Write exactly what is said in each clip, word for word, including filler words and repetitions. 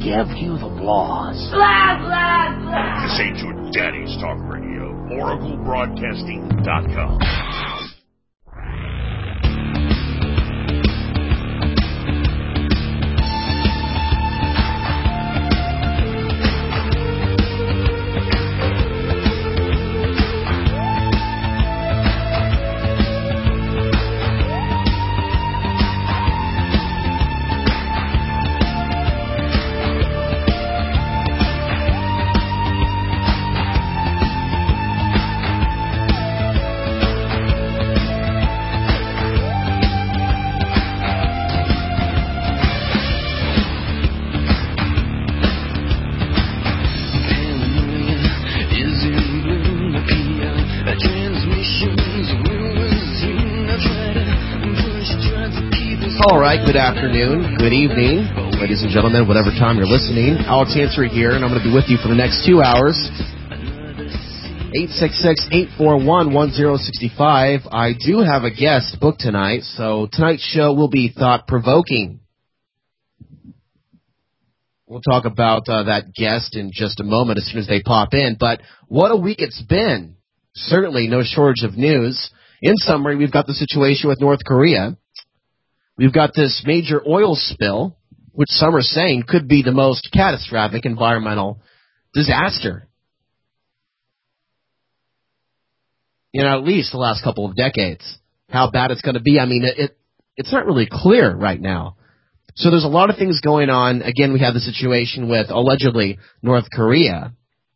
give you the blahs. Blah, blah, blah. This ain't your daddy's talk radio. Oracle Broadcasting dot com. All right, good afternoon, good evening, ladies and gentlemen, whatever time you're listening. Alex Ansary here, and I'm going to be with you for the next two hours. eight six six, eight four one, one zero six five. I do have a guest booked tonight, so tonight's show will be thought-provoking. We'll talk about uh, that guest in just a moment as soon as they pop in, but what a week it's been. Certainly no shortage of news. In summary, we've got the situation with North Korea. We've got this major oil spill, which some are saying could be the most catastrophic environmental disaster in at least the last couple of decades. How bad it's going to be, I mean, it, it it's not really clear right now. So there's a lot of things going on. Again, we have the situation with, allegedly, North Korea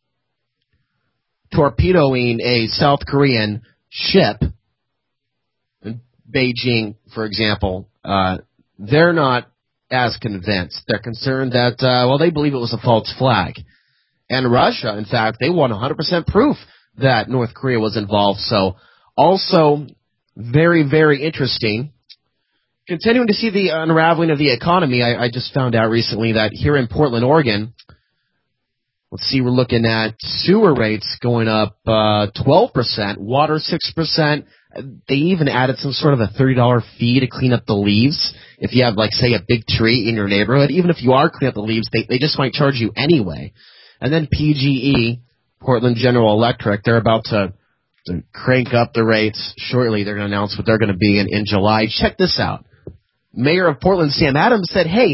torpedoing a South Korean ship. In Beijing, for example, uh, they're not as convinced. They're concerned that, uh, well, they believe it was a false flag. And Russia, in fact, they want one hundred percent proof that North Korea was involved. So also very, very interesting. Continuing to see the unraveling of the economy, I, I just found out recently that here in Portland, Oregon, let's see, we're looking at sewer rates going up uh, twelve percent, water six percent. They even added some sort of a thirty dollars fee to clean up the leaves. If you have, like, say, a big tree in your neighborhood, even if you are cleaning up the leaves, they, they just might charge you anyway. And then P G E, Portland General Electric, they're about to, to crank up the rates shortly. They're going to announce what they're going to be in, in July. Check this out. Mayor of Portland, Sam Adams, said, hey,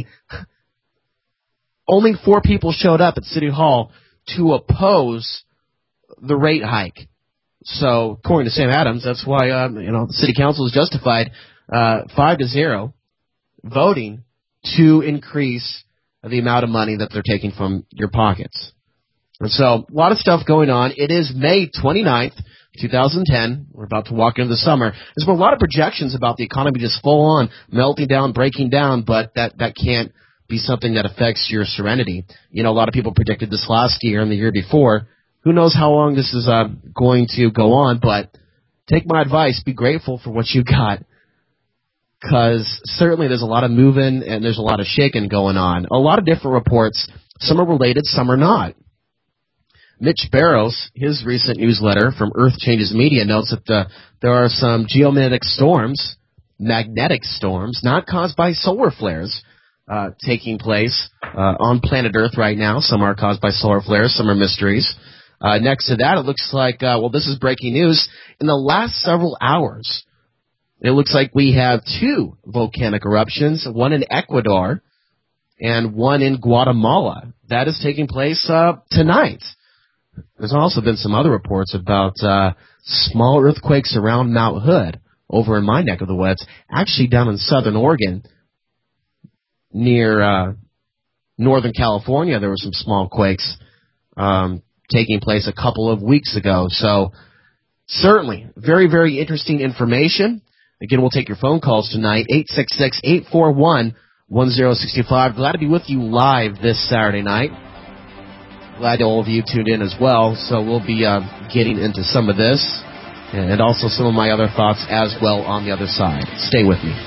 only four people showed up at City Hall to oppose the rate hike. So, according to Sam Adams, that's why um, you know the City Council is justified uh, five to zero voting to increase the amount of money that they're taking from your pockets. And so, a lot of stuff going on. It is May twenty-ninth, twenty ten. We're about to walk into the summer. There's been a lot of projections about the economy just full on melting down, breaking down, but that, that can't be something that affects your serenity. You know, a lot of people predicted this last year and the year before. Who knows how long this is uh, going to go on, but take my advice. Be grateful for what you got, because certainly there's a lot of moving and there's a lot of shaking going on. A lot of different reports. Some are related, some are not. Mitch Barrows, his recent newsletter from Earth Changes Media, notes that uh, there are some geomagnetic storms, magnetic storms, not caused by solar flares, uh, taking place uh, on planet Earth right now. Some are caused by solar flares, some are mysteries. Uh, next to that, it looks like, uh, well, this is breaking news. In the last several hours, it looks like we have two volcanic eruptions, one in Ecuador and one in Guatemala. That is taking place uh, tonight. There's also been some other reports about uh, small earthquakes around Mount Hood over in my neck of the woods, actually down in southern Oregon near uh, northern California. There were some small quakes um taking place a couple of weeks ago. So certainly very, very interesting information. Again, we'll take your phone calls tonight, eight six six, eight four one, one zero six five. Glad to be with you live this Saturday night. Glad all of you tuned in as well. So we'll be uh, getting into some of this and also some of my other thoughts as well on the other side. Stay with me.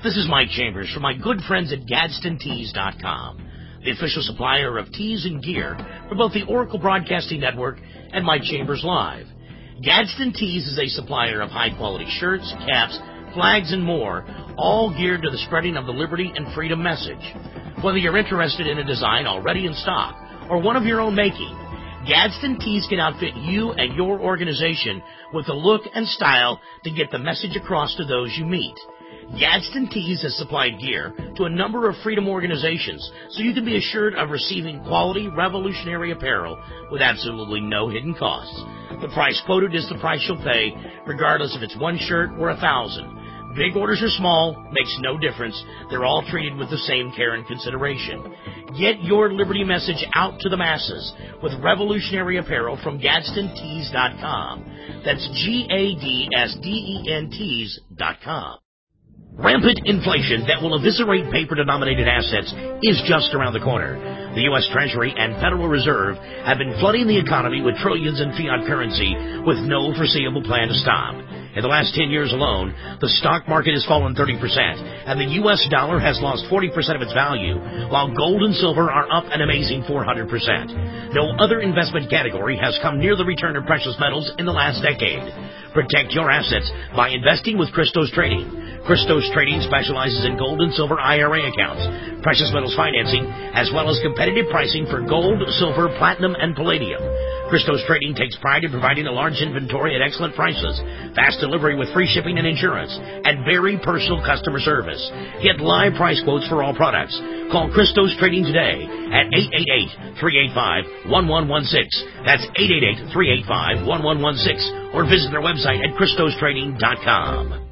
This is Mike Chambers from my good friends at Gadsden Tees dot com, the official supplier of tees and gear for both the Oracle Broadcasting Network and Mike Chambers Live. Gadsden Tees is a supplier of high-quality shirts, caps, flags, and more, all geared to the spreading of the liberty and freedom message. Whether you're interested in a design already in stock or one of your own making, Gadsden Tees can outfit you and your organization with the look and style to get the message across to those you meet. Gadsden Tees has supplied gear to a number of freedom organizations, so you can be assured of receiving quality, revolutionary apparel with absolutely no hidden costs. The price quoted is the price you'll pay, regardless if it's one shirt or a thousand. Big orders or small, makes no difference. They're all treated with the same care and consideration. Get your liberty message out to the masses with revolutionary apparel from Gadsden Tees dot com. That's G A D S D E N Tees dot com. Rampant inflation that will eviscerate paper-denominated assets is just around the corner. The U S Treasury and Federal Reserve have been flooding the economy with trillions in fiat currency with no foreseeable plan to stop. In the last ten years alone, the stock market has fallen thirty percent, and the U S dollar has lost forty percent of its value, while gold and silver are up an amazing four hundred percent. No other investment category has come near the return of precious metals in the last decade. Protect your assets by investing with Christos Trading. Christos Trading specializes in gold and silver I R A accounts, precious metals financing, as well as competitive pricing for gold, silver, platinum, and palladium. Christos Trading takes pride in providing a large inventory at excellent prices, fast delivery with free shipping and insurance, and very personal customer service. Get live price quotes for all products. Call Christos Trading today at eight eight eight, three eight five, one one one six. That's eight eight eight, three eight five, one one one six, or visit their website at Christos Trading dot com.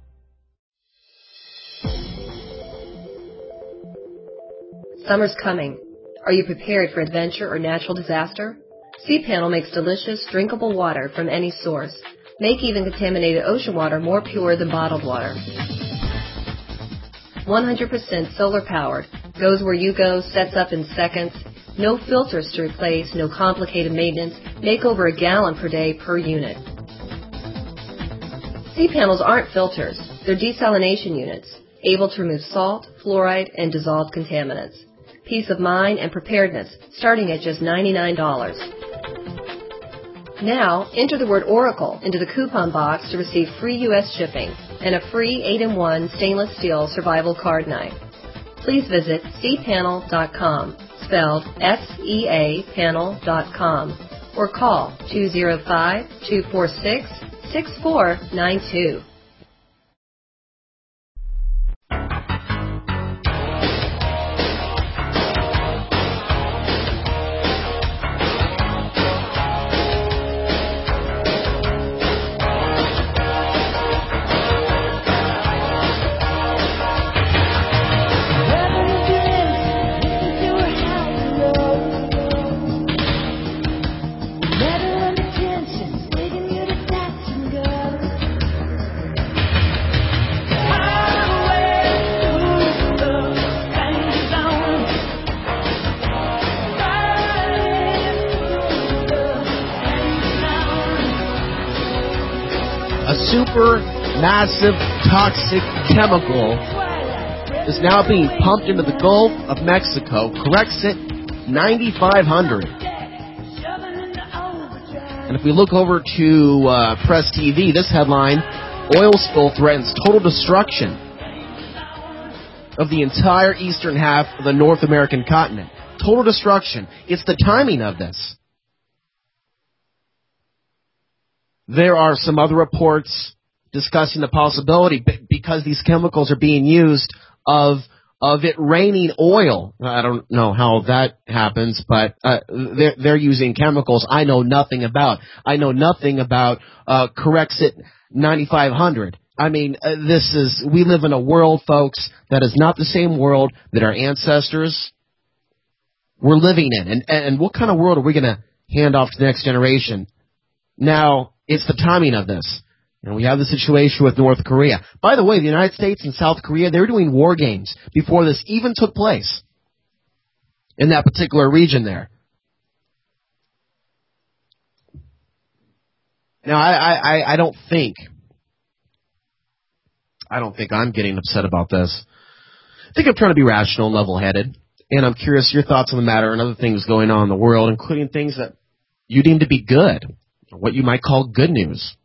Summer's coming. Are you prepared for adventure or natural disaster? cPanel makes delicious, drinkable water from any source. Make even contaminated ocean water more pure than bottled water. one hundred percent solar powered. Goes where you go, sets up in seconds. No filters to replace, no complicated maintenance. Make over a gallon per day per unit. cPanels aren't filters. They're desalination units, able to remove salt, fluoride, and dissolved contaminants. Peace of mind and preparedness, starting at just ninety-nine dollars. Now, enter the word Oracle into the coupon box to receive free U S shipping and a free eight in one stainless steel survival card knife. Please visit c panel dot com, spelled S E A panel dot com, or call two oh five, two four six, six four nine two. Super massive toxic chemical is now being pumped into the Gulf of Mexico. Corexit ninety-five hundred. And if we look over to uh, Press T V, this headline, oil spill threatens total destruction of the entire eastern half of the North American continent. Total destruction. It's the timing of this. There are some other reports discussing the possibility, because these chemicals are being used, of of it raining oil. I don't know how that happens, but uh, they're, they're using chemicals I know nothing about. I know nothing about uh, Corexit ninety-five hundred. I mean, uh, this is, we live in a world, folks, that is not the same world that our ancestors were living in. And, and what kind of world are we going to hand off to the next generation? Now, it's the timing of this. And we have the situation with North Korea. By the way, the United States and South Korea, they were doing war games before this even took place in that particular region there. Now, I, I, I don't think, I don't think I'm getting upset about this. I think I'm trying to be rational and level-headed, and I'm curious your thoughts on the matter and other things going on in the world, including things that you deem to be good, what you might call good news.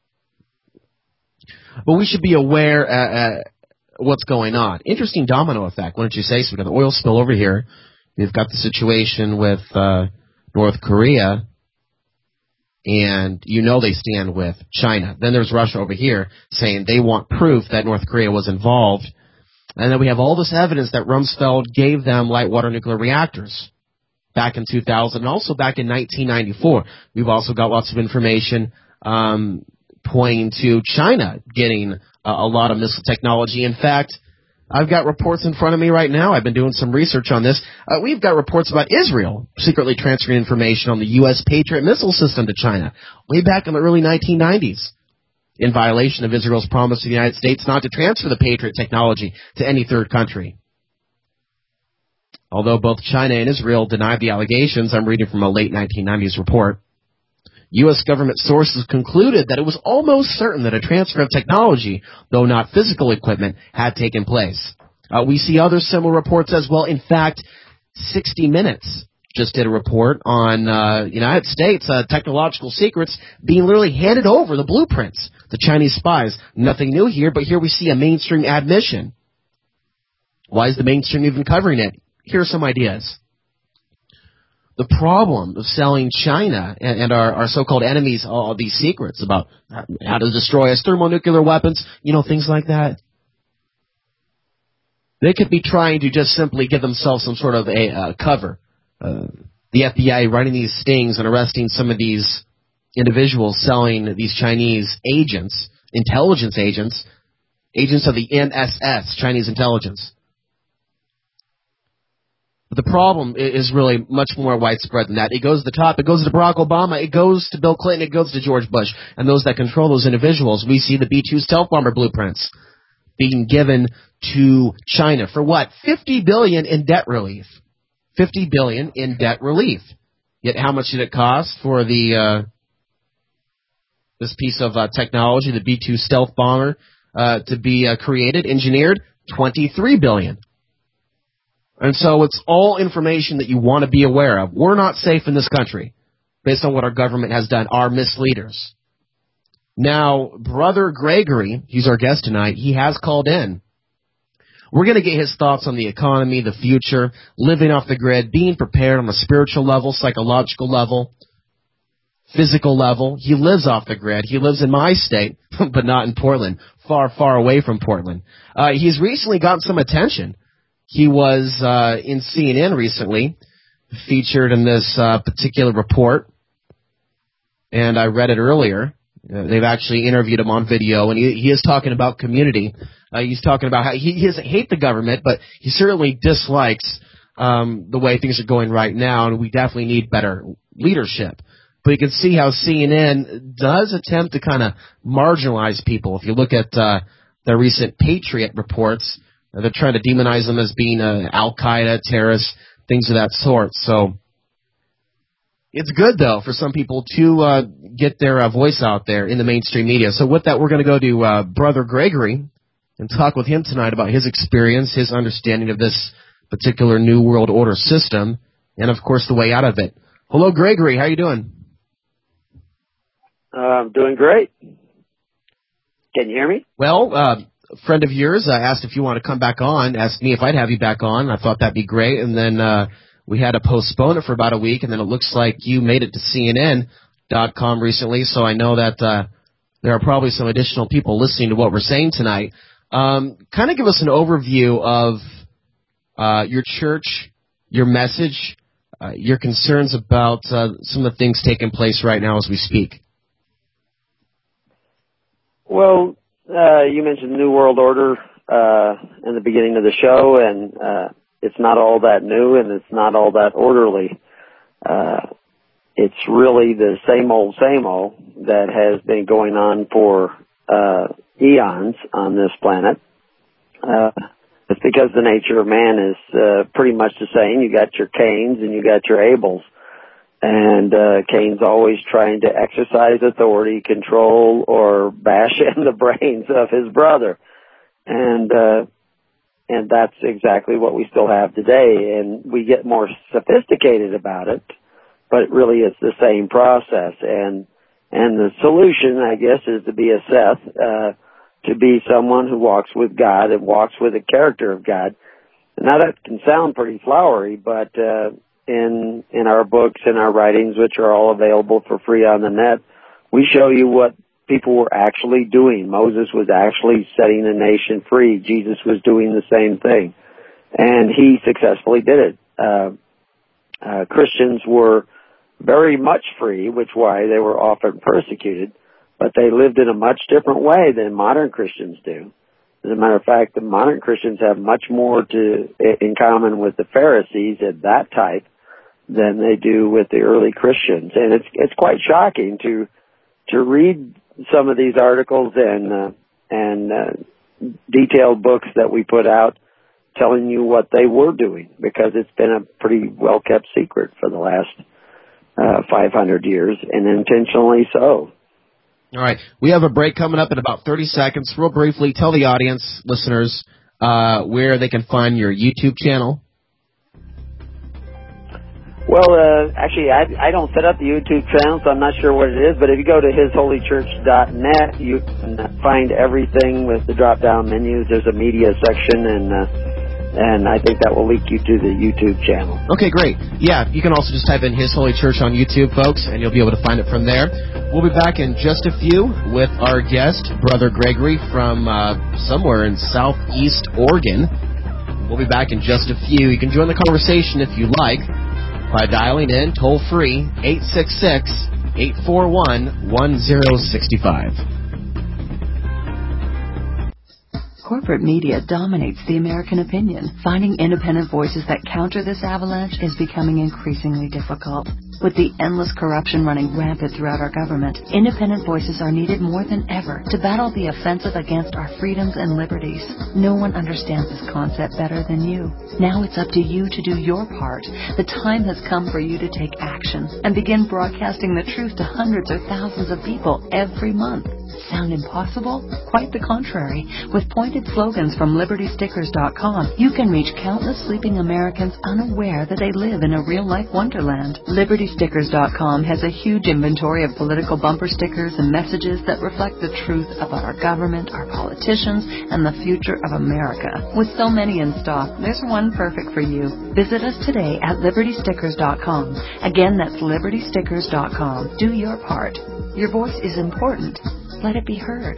But we should be aware uh, uh, what's going on. Interesting domino effect, wouldn't you say? So we've got the oil spill over here. We've got the situation with uh, North Korea, and you know they stand with China. Then there's Russia over here saying they want proof that North Korea was involved. And then we have all this evidence that Rumsfeld gave them light water nuclear reactors back in two thousand and also back in nineteen ninety-four. We've also got lots of information um, pointing to China getting uh, a lot of missile technology. In fact, I've got reports in front of me right now. I've been doing some research on this. Uh, we've got reports about Israel secretly transferring information on the U S Patriot missile system to China way back in the early nineteen nineties. In violation of Israel's promise to the United States not to transfer the Patriot technology to any third country. Although both China and Israel denied the allegations, I'm reading from a late nineteen nineties report, U S government sources concluded that it was almost certain that a transfer of technology, though not physical equipment, had taken place. Uh, we see other similar reports as well. In fact, sixty minutes just did a report on uh, United States uh, technological secrets being literally handed over, the blueprints, the Chinese spies. Nothing new here, but here we see a mainstream admission. Why is the mainstream even covering it? Here are some ideas. The problem of selling China and, and our, our so-called enemies all these secrets about how to destroy us, thermonuclear weapons, you know, things like that. They could be trying to just simply give themselves some sort of a uh, cover. Uh, the F B I running these stings and arresting some of these individuals selling these Chinese agents, intelligence agents, agents of the N S S, Chinese intelligence. But the problem is really much more widespread than that. It goes to the top. It goes to Barack Obama. It goes to Bill Clinton. It goes to George Bush. And those that control those individuals. We see the B two stealth bomber blueprints being given to China for what? fifty billion dollars in debt relief. fifty billion dollars in debt relief. Yet how much did it cost for the uh, this piece of uh, technology, the B two stealth bomber, uh, to be uh, created, engineered? twenty-three billion dollars. And so it's all information that you want to be aware of. We're not safe in this country based on what our government has done, our misleaders. Now, Brother Gregory, he's our guest tonight, he has called in. We're going to get his thoughts on the economy, the future, living off the grid, being prepared on a spiritual level, psychological level, physical level. He lives off the grid. He lives in my state, but not in Portland, far, far away from Portland. Uh, he's recently gotten some attention. He was uh, in C N N recently, featured in this uh, particular report, and I read it earlier. Uh, they've actually interviewed him on video, and he, he is talking about community. Uh, he's talking about how he, he doesn't hate the government, but he certainly dislikes um, the way things are going right now, and we definitely need better leadership. But you can see how C N N does attempt to kind of marginalize people. If you look at uh, their recent Patriot reports, uh, they're trying to demonize them as being uh, Al-Qaeda, terrorists, things of that sort. So it's good, though, for some people to uh, get their uh, voice out there in the mainstream media. So with that, we're going to go to uh, Brother Gregory and talk with him tonight about his experience, his understanding of this particular New World Order system, and, of course, the way out of it. Hello, Gregory. How are you doing? Uh, I'm doing great. Can you hear me? Well, uh, a friend of yours uh, asked if you want to come back on, asked me if I'd have you back on. I thought that'd be great, and then uh, we had to postpone it for about a week, and then it looks like you made it to C N N dot com recently, so I know that uh, there are probably some additional people listening to what we're saying tonight. Um, kind of give us an overview of uh, your church, your message, uh, your concerns about uh, some of the things taking place right now as we speak. Well, uh, you mentioned New World Order uh, in the beginning of the show, and uh, it's not all that new, and it's not all that orderly. Uh, it's really the same old, same old that has been going on for uh, eons on this planet. Uh, it's because the nature of man is uh, pretty much the same. You got your Cains and you got your Abels. And uh, Cain's always trying to exercise authority, control, or bash in the brains of his brother. and uh, and that's exactly what we still have today. And we get more sophisticated about it, but really it's the same process. And and the solution, I guess, is to be a Seth, uh, to be someone who walks with God and walks with the character of God. Now that can sound pretty flowery, but uh, in in our books and our writings, which are all available for free on the net, we show you what people were actually doing. Moses was actually setting the nation free. Jesus was doing the same thing, and he successfully did it. Uh, uh, Christians were very much free, which is why they were often persecuted, but they lived in a much different way than modern Christians do. As a matter of fact, the modern Christians have much more to in common with the Pharisees of that type than they do with the early Christians, and it's it's quite shocking to to read some of these articles and uh, and uh, detailed books that we put out telling you what they were doing, because it's been a pretty well kept secret for the last uh, five hundred years, and intentionally so. All right. We have a break coming up in about thirty seconds. Real briefly, tell the audience, listeners, uh, where they can find your YouTube channel. Well, uh, actually, I, I don't set up the YouTube channel, so I'm not sure what it is. But if you go to his holy church dot net, you can find everything with the drop-down menus. There's a media section, and uh, and I think that will link you to the YouTube channel. Okay, great. Yeah, you can also just type in His Holy Church on YouTube, folks, and you'll be able to find it from there. We'll be back in just a few with our guest, Brother Gregory, from uh, somewhere in southeast Oregon. We'll be back in just a few. You can join the conversation if you like by dialing in toll-free eight six six, eight four one, one zero six five. Corporate media dominates the American opinion. Finding independent voices that counter this avalanche is becoming increasingly difficult. With the endless corruption running rampant throughout our government, independent voices are needed more than ever to battle the offensive against our freedoms and liberties. No one understands this concept better than you. Now it's up to you to do your part. The time has come for you to take action and begin broadcasting the truth to hundreds or thousands of people every month. Sound impossible? Quite the contrary. With pointed slogans from Liberty Stickers dot com, you can reach countless sleeping Americans unaware that they live in a real-life wonderland. Liberty Stickers dot com has a huge inventory of political bumper stickers and messages that reflect the truth about our government, our politicians, and the future of America. With so many in stock, there's one perfect for you. Visit us today at Liberty Stickers dot com. Again, that's Liberty Stickers dot com. Do your part. Your voice is important. Let it be heard.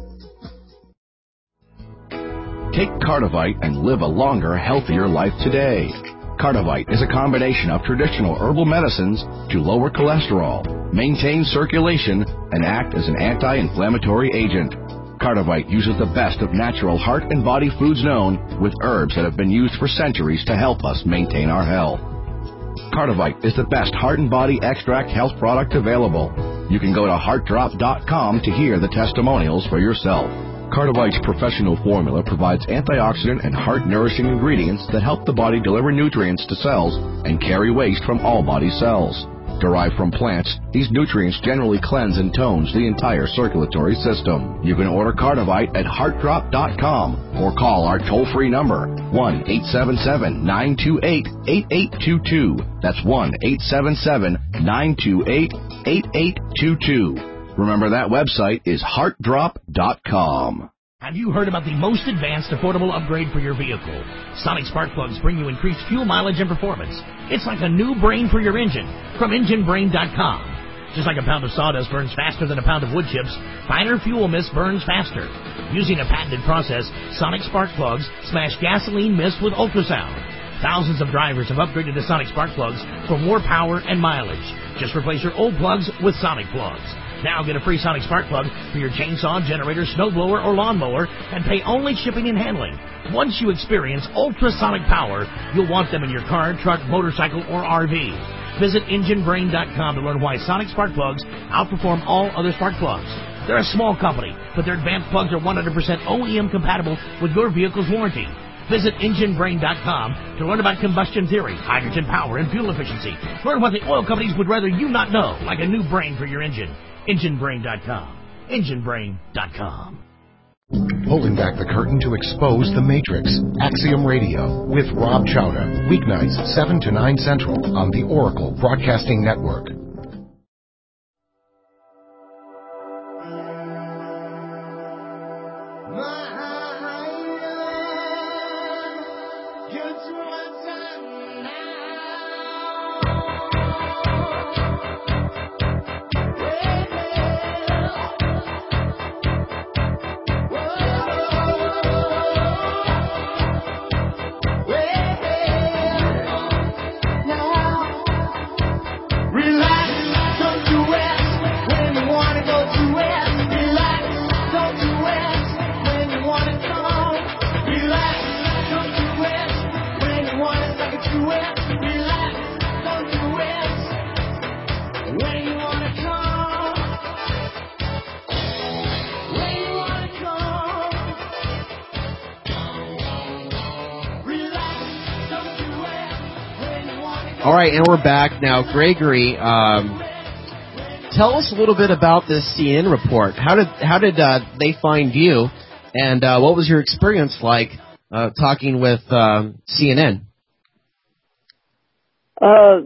Take Cardivite and live a longer, healthier life today. Cardivite is a combination of traditional herbal medicines to lower cholesterol, maintain circulation, and act as an anti-inflammatory agent. Cardivite uses the best of natural heart and body foods known, with herbs that have been used for centuries to help us maintain our health. Cardivite is the best heart and body extract health product available. You can go to heart drop dot com to hear the testimonials for yourself. Cardivite's professional formula provides antioxidant and heart-nourishing ingredients that help the body deliver nutrients to cells and carry waste from all body cells. Derived from plants, these nutrients generally cleanse and tones the entire circulatory system. You can order Cardivite at heart drop dot com or call our toll-free number, one eight seven seven, nine two eight, eight eight two two. That's one eight seven seven, nine two eight, eight eight two two. Remember, that website is heart drop dot com. Have you heard about the most advanced affordable upgrade for your vehicle? Sonic Spark Plugs bring you increased fuel mileage and performance. It's like a new brain for your engine from engine brain dot com. Just like a pound of sawdust burns faster than a pound of wood chips, finer fuel mist burns faster. Using a patented process, Sonic Spark Plugs smash gasoline mist with ultrasound. Thousands of drivers have upgraded to Sonic Spark Plugs for more power and mileage. Just replace your old plugs with Sonic Plugs. Now get a free Sonic Spark Plug for your chainsaw, generator, snowblower, or lawnmower, and pay only shipping and handling. Once you experience ultrasonic power, you'll want them in your car, truck, motorcycle, or R V. Visit engine brain dot com to learn why Sonic Spark Plugs outperform all other spark plugs. They're a small company, but their advanced plugs are one hundred percent O E M compatible with your vehicle's warranty. Visit engine brain dot com to learn about combustion theory, hydrogen power, and fuel efficiency. Learn what the oil companies would rather you not know, like a new brain for your engine. engine brain dot com. engine brain dot com. Pulling back the curtain to expose the Matrix. Axiom Radio with Rob Chowda. Weeknights, seven to nine Central on the Oracle Broadcasting Network. All right, and we're back now. Gregory, um, tell us a little bit about this C N N report. How did how did uh, they find you, and uh, what was your experience like uh, talking with um, C N N? Uh,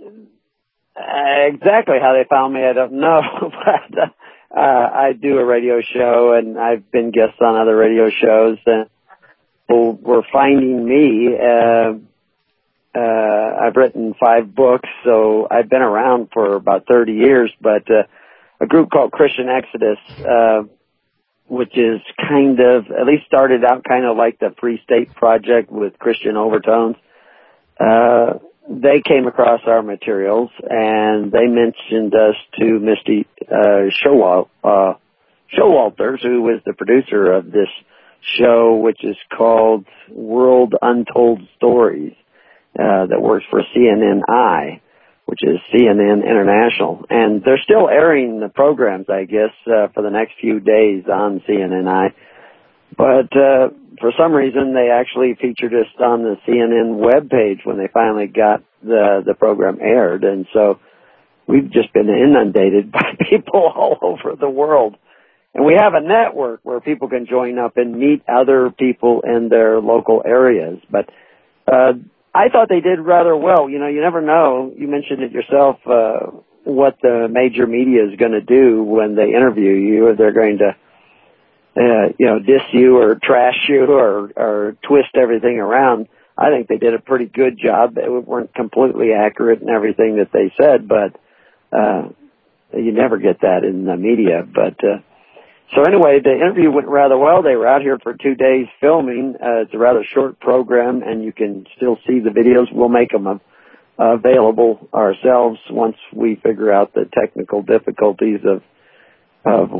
exactly how they found me, I don't know, but uh, I do a radio show, and I've been guests on other radio shows, and people were finding me. Uh, Uh, I've written five books, so I've been around for about thirty years, but uh, a group called Christian Exodus, uh, which is kind of, at least started out kind of like the Free State Project with Christian overtones, uh, they came across our materials, and they mentioned us to Misty uh, Showal- uh, Showalters, who was the producer of this show, which is called World Untold Stories. Uh, that works for C N N I, which is C N N International. And they're still airing the programs, I guess, uh, for the next few days on C N N I. But uh, for some reason, they actually featured us on the C N N webpage when they finally got the, the program aired. And so we've just been inundated by people all over the world. And we have a network where people can join up and meet other people in their local areas. But uh I thought they did rather well. You know, you never know. You mentioned it yourself, uh, what the major media is going to do when they interview you, or they're going to, uh, you know, diss you or trash you or, or twist everything around. I think they did a pretty good job. They weren't completely accurate in everything that they said, but, uh, you never get that in the media. But, uh, So anyway, the interview went rather well. They were out here for two days filming. Uh, it's a rather short program, and you can still see the videos. We'll make them uh, available ourselves once we figure out the technical difficulties of of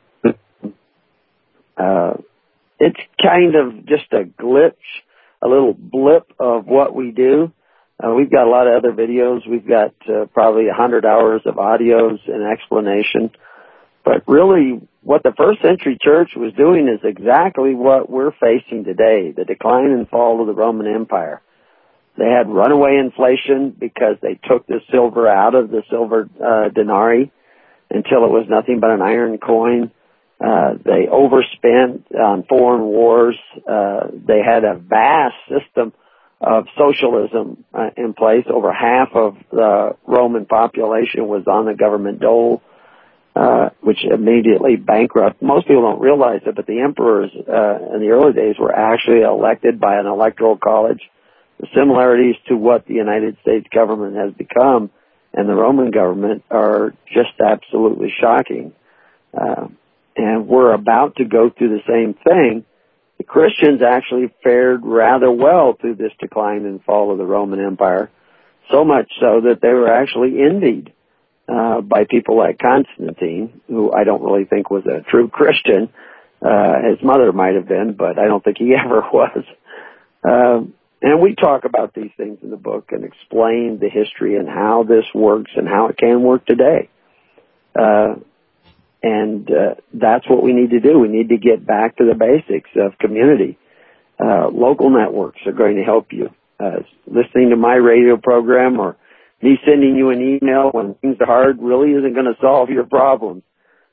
uh, it's kind of just a glitch, a little blip of what we do. Uh, we've got a lot of other videos. We've got uh, probably one hundred hours of audios and explanation. But really, what the first century church was doing is exactly what we're facing today, the decline and fall of the Roman Empire. They had runaway inflation because they took the silver out of the silver uh, denarii until it was nothing but an iron coin. Uh, they overspent on foreign wars. Uh, they had a vast system of socialism uh, in place. Over half of the Roman population was on the government dole. Uh, which immediately bankrupt. Most people don't realize it, but the emperors uh, in the early days were actually elected by an electoral college. The similarities to what the United States government has become and the Roman government are just absolutely shocking. Uh, and we're about to go through the same thing. The Christians actually fared rather well through this decline and fall of the Roman Empire, so much so that they were actually envied Uh, by people like Constantine, who I don't really think was a true Christian. Uh, his mother might have been, but I don't think he ever was. Um, and we talk about these things in the book and explain the history and how this works and how it can work today. Uh, and uh, that's what we need to do. We need to get back to the basics of community. Uh, local networks are going to help you. Uh, listening to my radio program or me sending you an email when things are hard really isn't going to solve your problems.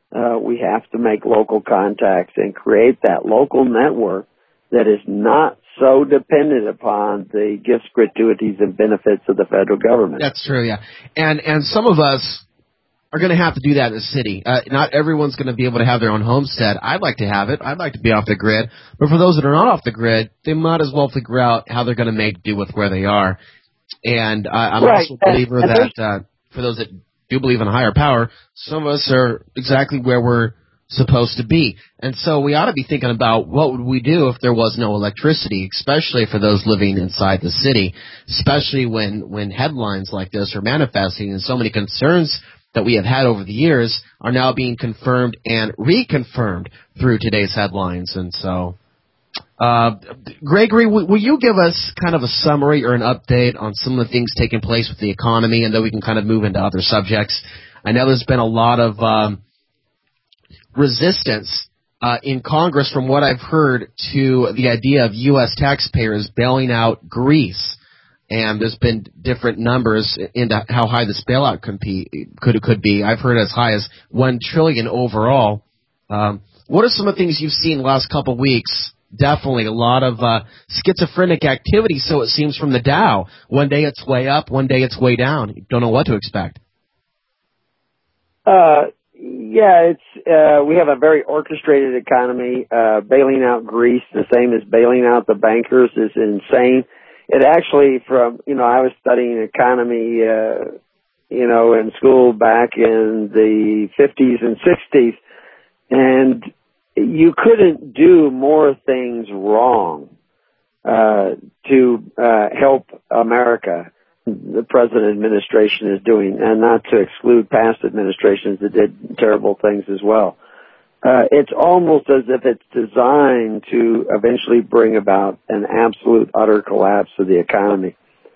uh, we have to make local contacts and create that local network that is not so dependent upon the gifts, gratuities, and benefits of the federal government. That's true, yeah. And and some of us are going to have to do that in the city. Uh, not everyone's going to be able to have their own homestead. I'd like to have it. I'd like to be off the grid. But for those that are not off the grid, they might as well figure out how they're going to make do with where they are. And I, I'm right. also a believer and, and that uh, for those that do believe in a higher power, some of us are exactly where we're supposed to be. And so we ought to be thinking about what would we do if there was no electricity, especially for those living inside the city, especially when, when headlines like this are manifesting and so many concerns that we have had over the years are now being confirmed and reconfirmed through today's headlines. And so, uh, Gregory, w- will you give us kind of a summary or an update on some of the things taking place with the economy, and then we can kind of move into other subjects? I know there's been a lot of um, resistance uh, in Congress, from what I've heard, to the idea of U S taxpayers bailing out Greece. And there's been different numbers into how high this bailout could be. Could, could be. I've heard as high as one trillion dollars overall. Um, what are some of the things you've seen the last couple of weeks? Definitely a lot of uh, schizophrenic activity, so it seems, from the Dow. One day it's way up, one day it's way down. You don't know what to expect. Uh, yeah, it's uh, we have a very orchestrated economy. Uh, bailing out Greece, the same as bailing out the bankers, is insane. It actually, from, you know, I was studying economy, uh, you know, in school back in the fifties and sixties, and you couldn't do more things wrong, uh, to, uh, help America. The present administration is doing, and not to exclude past administrations that did terrible things as well. Uh, it's almost as if it's designed to eventually bring about an absolute, utter collapse of the economy.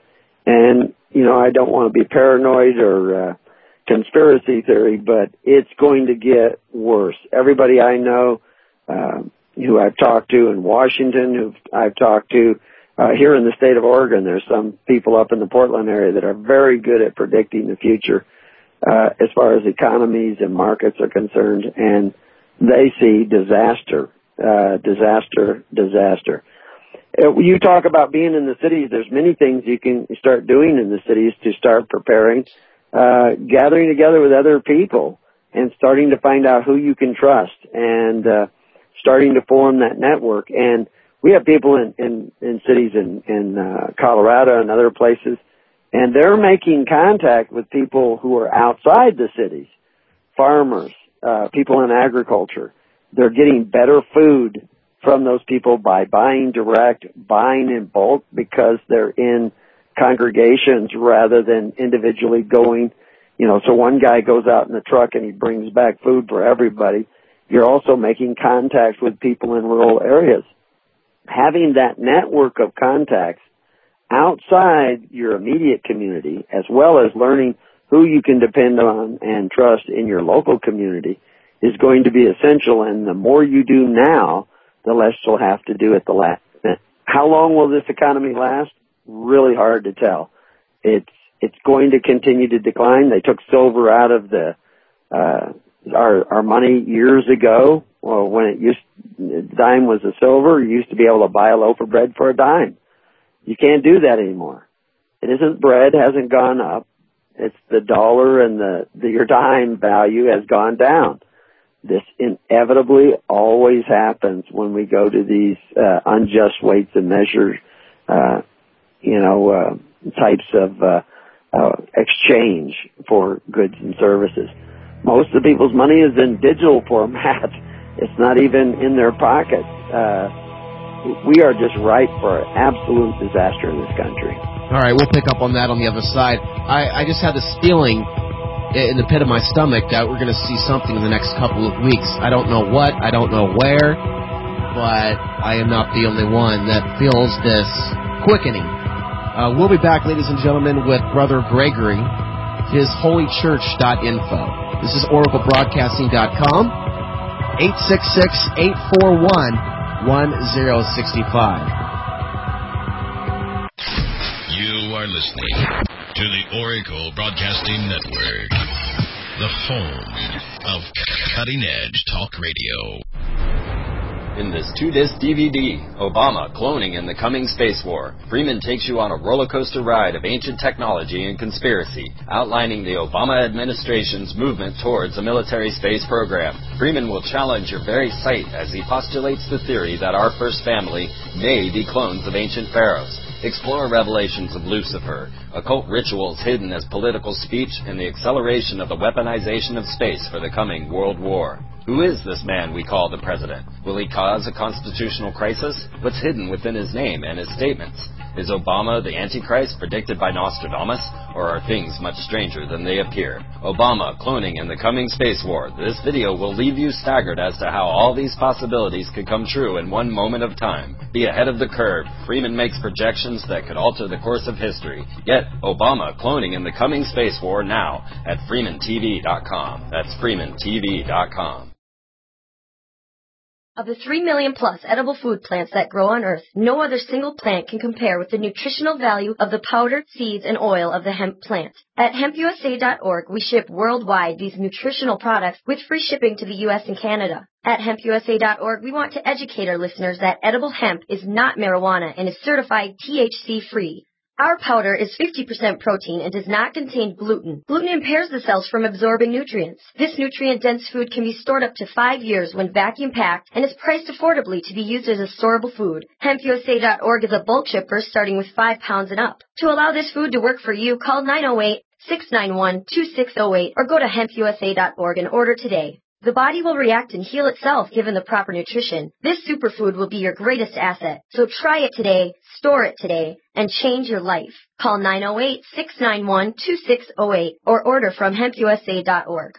And, you know, I don't want to be paranoid or uh, conspiracy theory, but it's going to get worse. Everybody I know uh, who I've talked to in Washington, who I've talked to uh, here in the state of Oregon, there's some people up in the Portland area that are very good at predicting the future uh, as far as economies and markets are concerned, and they see disaster, uh, disaster, disaster. Uh, you talk about being in the cities. There's many things you can start doing in the cities to start preparing, uh, gathering together with other people and starting to find out who you can trust and, uh, starting to form that network. And we have people in, in, in cities in, in, uh, Colorado and other places, and they're making contact with people who are outside the cities, farmers, Uh, people in agriculture. They're getting better food from those people by buying direct, buying in bulk, because they're in congregations rather than individually going. You know, so one guy goes out in the truck and he brings back food for everybody. You're also making contact with people in rural areas. Having that network of contacts outside your immediate community, as well as learning who you can depend on and trust in your local community, is going to be essential. And the more you do now, the less you'll have to do at the last. How long will this economy last? Really hard to tell. It's it's going to continue to decline. They took silver out of the uh, our our money years ago. Well, when it used dime was a silver, you used to be able to buy a loaf of bread for a dime. You can't do that anymore. It isn't bread hasn't gone up. It's the dollar, and the, the your dime value has gone down. This inevitably always happens when we go to these uh, unjust weights and measures, uh, you know, uh, types of uh, uh, exchange for goods and services. Most of the people's money is in digital format. It's not even in their pockets. Uh, we are just ripe for absolute disaster in this country. All right, we'll pick up on that on the other side. I, I just had this feeling in the pit of my stomach that we're going to see something in the next couple of weeks. I don't know what, I don't know where, but I am not the only one that feels this quickening. Uh, we'll be back, ladies and gentlemen, with Brother Gregory, his holy church dot info. This is oracle broadcasting dot com, eight six six, eight four one, one zero six five. You are listening to the Oracle Broadcasting Network. the home of Cutting Edge Talk Radio. In this two-disc D V D, Obama, Cloning and the Coming Space War, Freeman takes you on a roller coaster ride of ancient technology and conspiracy, outlining the Obama administration's movement towards a military space program. Freeman will challenge your very sight as he postulates the theory that our first family may be clones of ancient pharaohs. Explore revelations of Lucifer, occult rituals hidden as political speech, and the acceleration of the weaponization of space for the coming World War. Who is this man we call the president? Will he cause a constitutional crisis? What's hidden within his name and his statements? Is Obama the Antichrist predicted by Nostradamus, or are things much stranger than they appear? Obama, Cloning and the Coming Space War. This video will leave you staggered as to how all these possibilities could come true in one moment of time. Be ahead of the curve. Freeman makes projections that could alter the course of history. Get Obama, Cloning and the Coming Space War now at Freeman T V dot com. That's Freeman T V dot com. Of the three million plus edible food plants that grow on Earth, no other single plant can compare with the nutritional value of the powder, seeds, and oil of the hemp plant. At hemp U S A dot org, we ship worldwide these nutritional products with free shipping to the U S and Canada. At hemp U S A dot org, we want to educate our listeners that edible hemp is not marijuana and is certified T H C-free. Our powder is fifty percent protein and does not contain gluten. Gluten impairs the cells from absorbing nutrients. This nutrient-dense food can be stored up to five years when vacuum-packed and is priced affordably to be used as a storable food. hemp U S A dot org is a bulk shipper starting with five pounds and up. To allow this food to work for you, call nine oh eight, six nine one, two six oh eight or go to hemp U S A dot org and order today. The body will react and heal itself given the proper nutrition. This superfood will be your greatest asset. So try it today, store it today, and change your life. Call nine oh eight, six nine one, two six oh eight or order from hemp U S A dot org.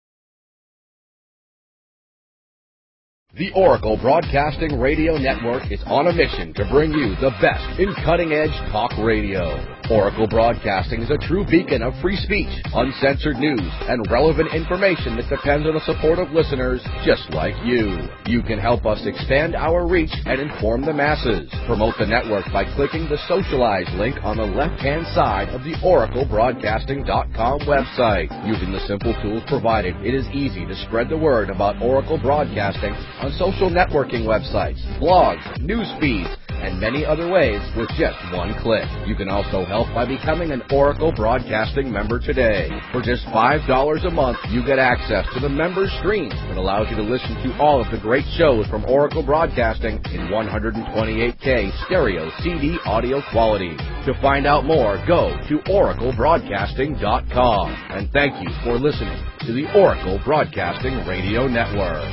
The Oracle Broadcasting Radio Network is on a mission to bring you the best in cutting-edge talk radio. Oracle Broadcasting is a true beacon of free speech, uncensored news, and relevant information that depends on the support of listeners just like you. You can help us expand our reach and inform the masses. Promote the network by clicking the Socialize link on the left-hand side of the Oracle Broadcasting dot com website. Using the simple tools provided, it is easy to spread the word about Oracle Broadcasting on social networking websites, blogs, news feeds, and many other ways with just one click. You can also help by becoming an Oracle Broadcasting member today. For just five dollars a month, you get access to the member stream that allows you to listen to all of the great shows from Oracle Broadcasting in one twenty-eight K stereo C D audio quality. To find out more, go to Oracle Broadcasting dot com. And thank you for listening to the Oracle Broadcasting Radio Network.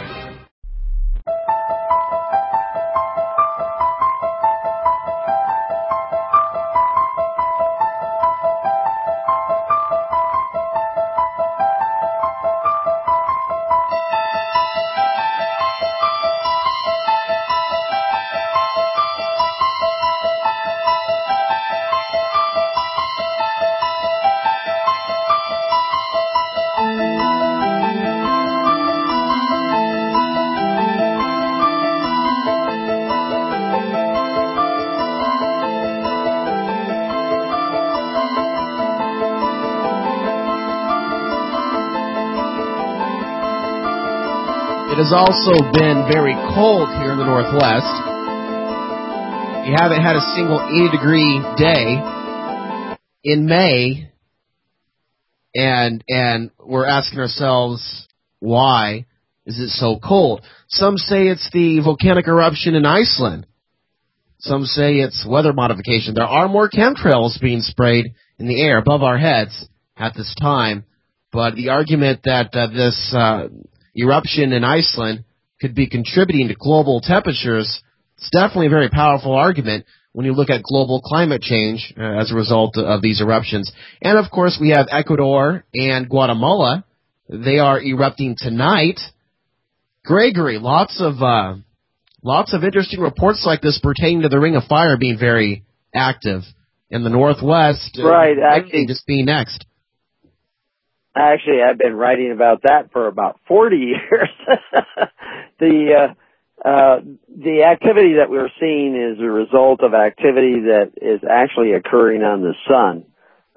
It has also been very cold here in the Northwest. You haven't had a single eighty degree day in May, and and we're asking ourselves, why is it so cold? Some say it's the volcanic eruption in Iceland. Some say it's weather modification. There are more chemtrails being sprayed in the air above our heads at this time, but the argument that uh, this uh, eruption in Iceland could be contributing to global temperatures, it's definitely a very powerful argument when you look at global climate change uh, as a result of these eruptions. And, of course, we have Ecuador and Guatemala. They are erupting tonight. Gregory, lots of uh, lots of interesting reports like this pertaining to the Ring of Fire being very active in the Northwest. Right. Uh, actually, just being next. Actually, I've been writing about that for about forty years. the uh, uh, the activity that we're seeing is a result of activity that is actually occurring on the sun.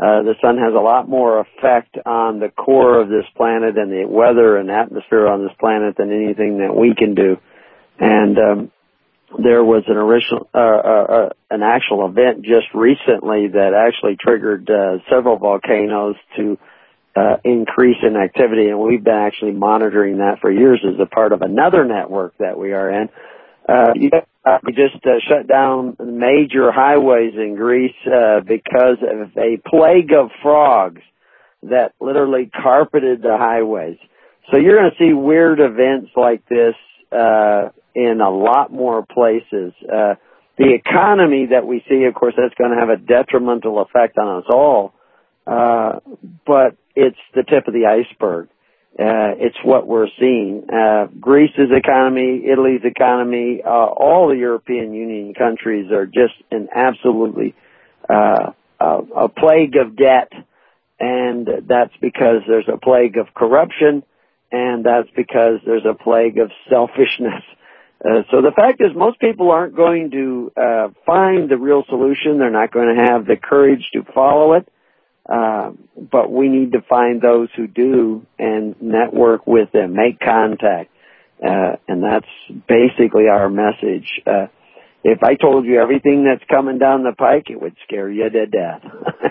Uh, the sun has a lot more effect on the core of this planet and the weather and atmosphere on this planet than anything that we can do. And um, there was an original, uh, uh, an actual event just recently that actually triggered uh, several volcanoes to uh, increase in activity, and we've been actually monitoring that for years as a part of another network that we are in. Uh, yeah, we just uh, shut down major highways in Greece uh, because of a plague of frogs that literally carpeted the highways. So you're going to see weird events like this uh, in a lot more places. Uh, the economy that we see, of course, that's going to have a detrimental effect on us all, uh, but it's the tip of the iceberg. Uh, it's what we're seeing. Uh, Greece's economy, Italy's economy, uh, all the European Union countries are just in absolutely uh, a, a plague of debt, and that's because there's a plague of corruption, and that's because there's a plague of selfishness. Uh, so the fact is most people aren't going to uh, find the real solution. They're not going to have the courage to follow it. Uh, but we need to find those who do and network with them, make contact. Uh, and that's basically our message. Uh, if I told you everything that's coming down the pike, it would scare you to death.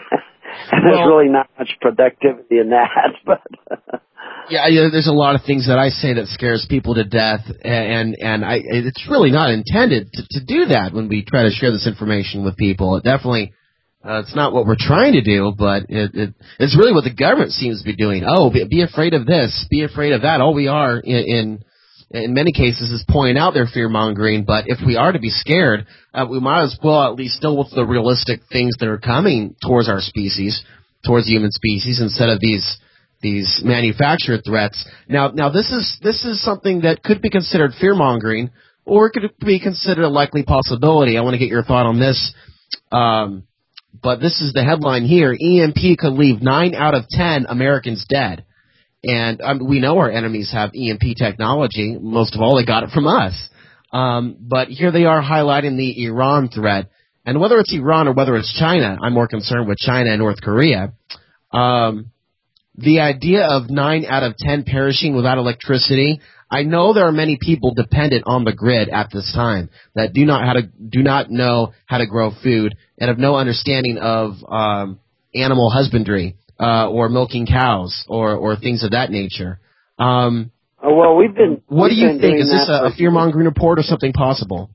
And well, there's really not much productivity in that, but. Yeah, yeah, there's a lot of things that I say that scares people to death, and and I, it's really not intended to, to do that when we try to share this information with people. It definitely, uh, it's not what we're trying to do, but it, it it's really what the government seems to be doing. Oh, be, be afraid of this, be afraid of that. All we are in in, in many cases is pointing out their fear mongering. But if we are to be scared, uh, we might as well at least deal with the realistic things that are coming towards our species, towards the human species, instead of these. These manufactured threats. Now, now this is this is something that could be considered fear-mongering, or it could be considered a likely possibility. I want to get your thought on this. Um, but this is the headline here: E M P could leave nine out of ten Americans dead. And um, we know our enemies have E M P technology. Most of all, they got it from us. Um, but here they are highlighting the Iran threat. And whether it's Iran or whether it's China, I'm more concerned with China and North Korea. Um, The idea of nine out of ten perishing without electricity, I know there are many people dependent on the grid at this time that do not how to do not know how to grow food and have no understanding of um, animal husbandry uh, or milking cows or, or things of that nature. Um, oh, well, we've been. What we've do you been think? Is this a, a fear-mongering report or something possible?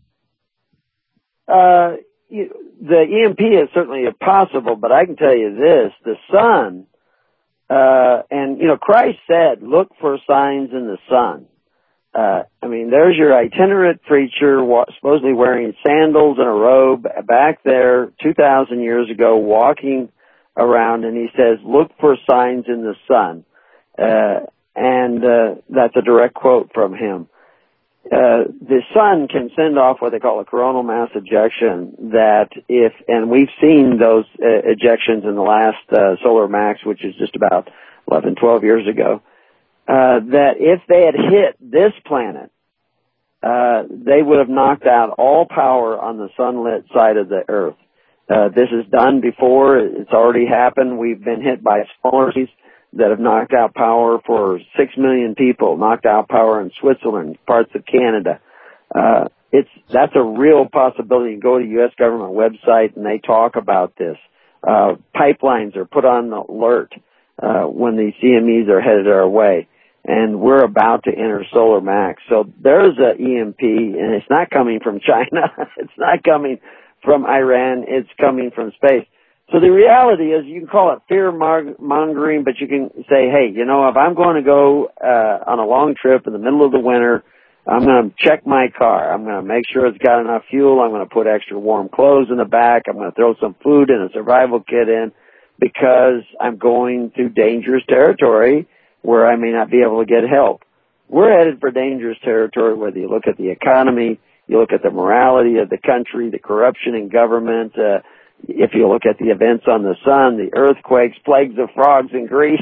Uh, you, the E M P is certainly possible, but I can tell you this: the sun. Uh, and, you know, Christ said, look for signs in the sun. Uh, I mean, there's your itinerant preacher wa- supposedly wearing sandals and a robe back there two thousand years ago walking around, and he says, look for signs in the sun. Uh, and, uh, that's a direct quote from him. Uh, the sun can send off what they call a coronal mass ejection that if, and we've seen those uh, ejections in the last uh, solar max, which is just about eleven, twelve years ago, uh, that if they had hit this planet, uh, they would have knocked out all power on the sunlit side of the Earth. Uh, this is done before. It's already happened. We've been hit by smaller cities that have knocked out power for six million people, knocked out power in Switzerland, parts of Canada. Uh, it's, that's a real possibility. You go to the U S government website and they talk about this. Uh, pipelines are put on alert, uh, when these C M Es are headed our way. And we're about to enter solar max. So there's a E M P, and it's not coming from China. It's not coming from Iran. It's coming from space. So the reality is you can call it fear-mongering, but you can say, hey, you know, if I'm going to go uh, on a long trip in the middle of the winter, I'm going to check my car. I'm going to make sure it's got enough fuel. I'm going to put extra warm clothes in the back. I'm going to throw some food and a survival kit in because I'm going through dangerous territory where I may not be able to get help. We're headed for dangerous territory, whether you look at the economy, you look at the morality of the country, the corruption in government, uh, if you look at the events on the sun, the earthquakes, plagues of frogs in Greece,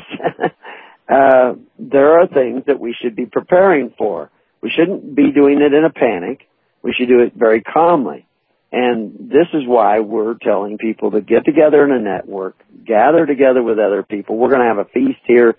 uh, there are things that we should be preparing for. We shouldn't be doing it in a panic. We should do it very calmly. And this is why we're telling people to get together in a network, gather together with other people. We're going to have a feast here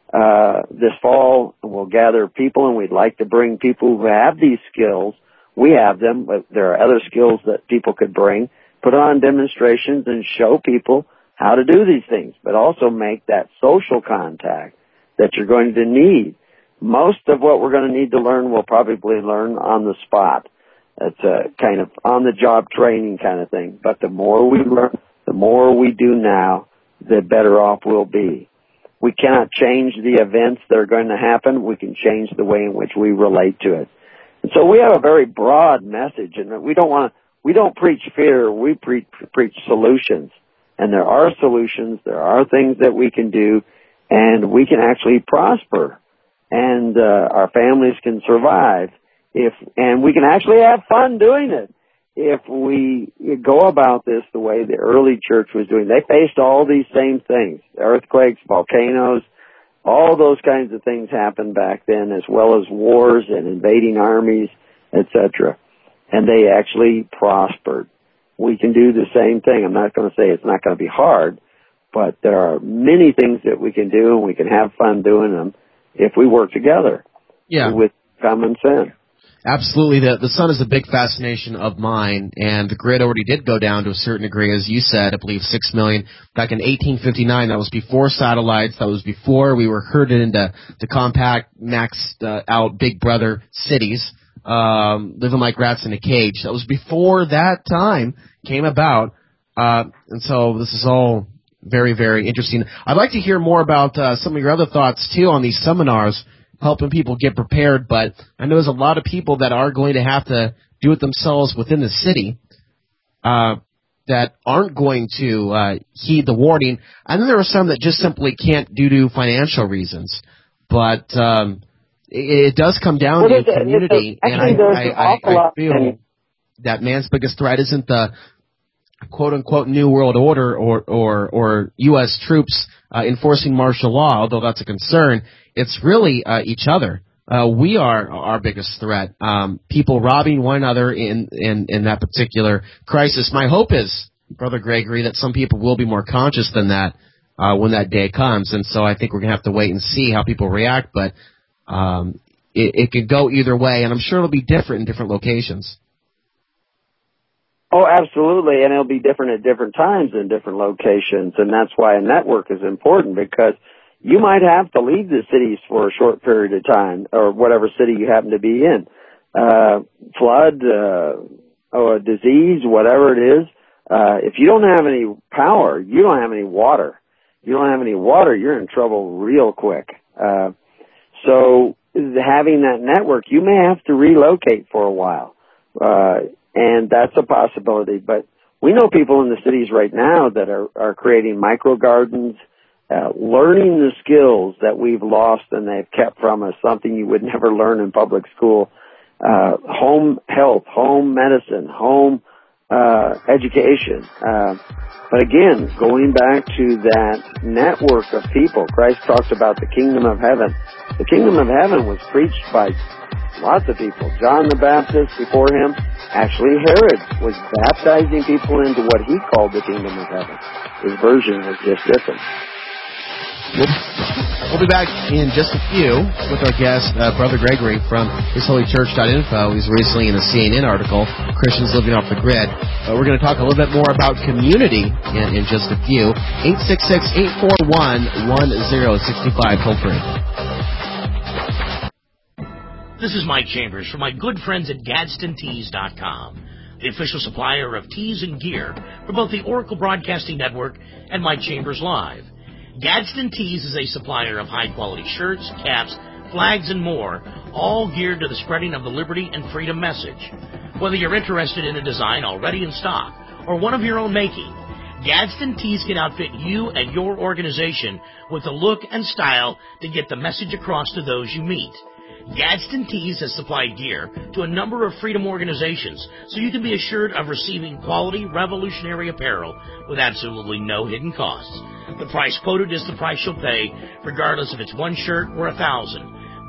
uh this fall. We'll gather people, and we'd like to bring people who have these skills. We have them, but there are other skills that people could bring. Put on demonstrations and show people how to do these things, but also make that social contact that you're going to need. Most of what we're going to need to learn, we'll probably learn on the spot. It's a kind of on-the-job training kind of thing. But the more we learn, the more we do now, the better off we'll be. We cannot change the events that are going to happen. We can change the way in which we relate to it. And so we have a very broad message, and we don't want to, we don't preach fear. We preach, preach solutions. And there are solutions. There are things that we can do, and we can actually prosper, and uh, our families can survive if, and we can actually have fun doing it if we go about this the way the early church was doing. They faced all these same things: earthquakes, volcanoes, all those kinds of things happened back then, as well as wars and invading armies, et cetera. And they actually prospered. We can do the same thing. I'm not going to say it's not going to be hard, but there are many things that we can do, and we can have fun doing them if we work together. Yeah. With common sense. Absolutely. The the sun is a big fascination of mine, and the grid already did go down to a certain degree, as you said, I believe six million. Back in eighteen fifty-nine, that was before satellites, that was before we were herded into the compact, maxed uh, out Big Brother cities, um, living like rats in a cage. That was before that time came about, uh, and so this is all very, very interesting. I'd like to hear more about uh, some of your other thoughts, too, on these seminars, helping people get prepared, but I know there's a lot of people that are going to have to do it themselves within the city uh, that aren't going to uh, heed the warning. And then there are some that just simply can't due to financial reasons. But um, it, it does come down well, to community, a, and I, I, I, I feel that man's biggest threat isn't the quote-unquote New World Order or, or, or U S troops uh, enforcing martial law, although that's a concern. It's really uh, each other. Uh, we are our biggest threat. Um, people robbing one another in, in, in that particular crisis. My hope is, Brother Gregory, that some people will be more conscious than that uh, when that day comes. And so I think we're going to have to wait and see how people react. But um, it, it could go either way, and I'm sure it'll be different in different locations. Oh, absolutely, and it'll be different at different times in different locations, and that's why a network is important, because you might have to leave the cities for a short period of time, or whatever city you happen to be in. Uh, flood, uh, or a disease, whatever it is, uh, if you don't have any power, you don't have any water. You don't have any water, you're in trouble real quick. Uh, so having that network, you may have to relocate for a while. Uh, And that's a possibility. But we know people in the cities right now that are, are creating micro gardens, uh, learning the skills that we've lost and they've kept from us, something you would never learn in public school. Uh, home health, home medicine, home uh, education. Uh, but again, going back to that network of people, Christ talks about the kingdom of heaven. The kingdom of heaven was preached by lots of people. John the Baptist before him. Actually, Herod was baptizing people into what he called the kingdom of heaven. His version was just different. We'll, we'll be back in just a few with our guest, uh, Brother Gregory from his holy church dot info. He's recently in a C N N article, Christians Living Off the Grid. Uh, we're going to talk a little bit more about community in, in just a few. eight six six, eight four one, one zero six five, toll free. This is Mike Chambers from my good friends at Gadsden Tees dot com, the official supplier of tees and gear for both the Oracle Broadcasting Network and Mike Chambers Live. Gadsden Tees is a supplier of high-quality shirts, caps, flags, and more, all geared to the spreading of the liberty and freedom message. Whether you're interested in a design already in stock or one of your own making, Gadsden Tees can outfit you and your organization with the look and style to get the message across to those you meet. Gadsden Tees has supplied gear to a number of freedom organizations, so you can be assured of receiving quality, revolutionary apparel with absolutely no hidden costs. The price quoted is the price you'll pay, regardless if it's one shirt or a thousand.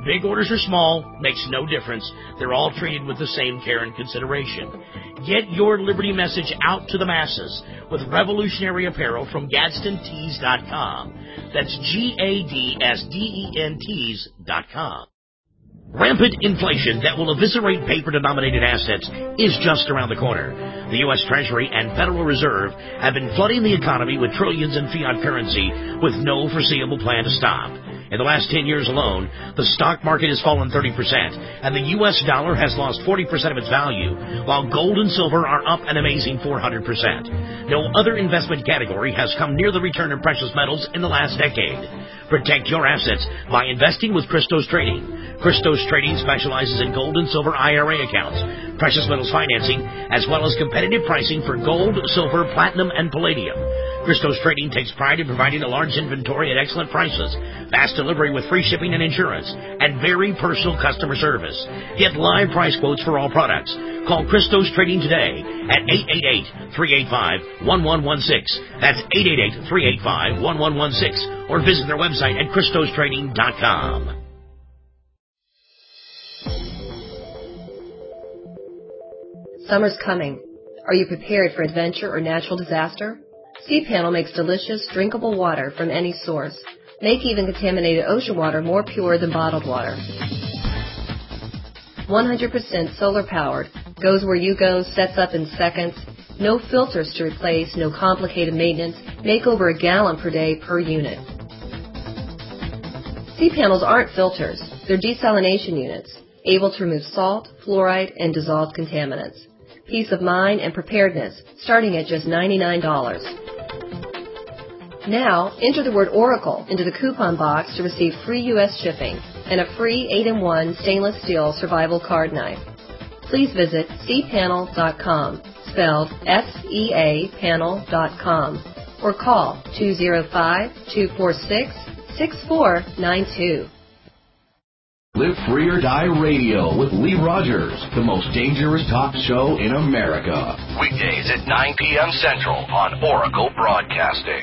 Big orders or small, makes no difference. They're all treated with the same care and consideration. Get your Liberty message out to the masses with revolutionary apparel from Gadsden Tees dot com. That's G A D S D E N Tees dot com. Rampant inflation that will eviscerate paper-denominated assets is just around the corner. The U S Treasury and Federal Reserve have been flooding the economy with trillions in fiat currency with no foreseeable plan to stop. In the last ten years alone, the stock market has fallen thirty percent, and the U S dollar has lost forty percent of its value, while gold and silver are up an amazing four hundred percent. No other investment category has come near the return of precious metals in the last decade. Protect your assets by investing with Christos Trading. Christos Trading specializes in gold and silver I R A accounts, precious metals financing, as well as competitive pricing for gold, silver, platinum, and palladium. Christos Trading takes pride in providing a large inventory at excellent prices, fast delivery with free shipping and insurance, and very personal customer service. Get live price quotes for all products. Call Christos Trading today at eight eight eight, three eight five, one one one six. That's eight eight eight, three eight five, one one one six. Or visit their website at Christos Trading dot com. Summer's coming. Are you prepared for adventure or natural disaster? cPanel makes delicious, drinkable water from any source. Make even contaminated ocean water more pure than bottled water. one hundred percent solar powered, goes where you go, sets up in seconds. No filters to replace, no complicated maintenance. Make over a gallon per day per unit. cPanels aren't filters. They're desalination units, able to remove salt, fluoride, and dissolved contaminants. Peace of mind and preparedness, starting at just ninety-nine dollars. Now, enter the word Oracle into the coupon box to receive free U S shipping and a free eight in one stainless steel survival card knife. Please visit C panel dot com, spelled S E A panel dot com, or call two oh five, two four six, six four nine two. Live Free or Die Radio with Lee Rogers, the most dangerous talk show in America. Weekdays at nine p.m. Central on Oracle Broadcasting.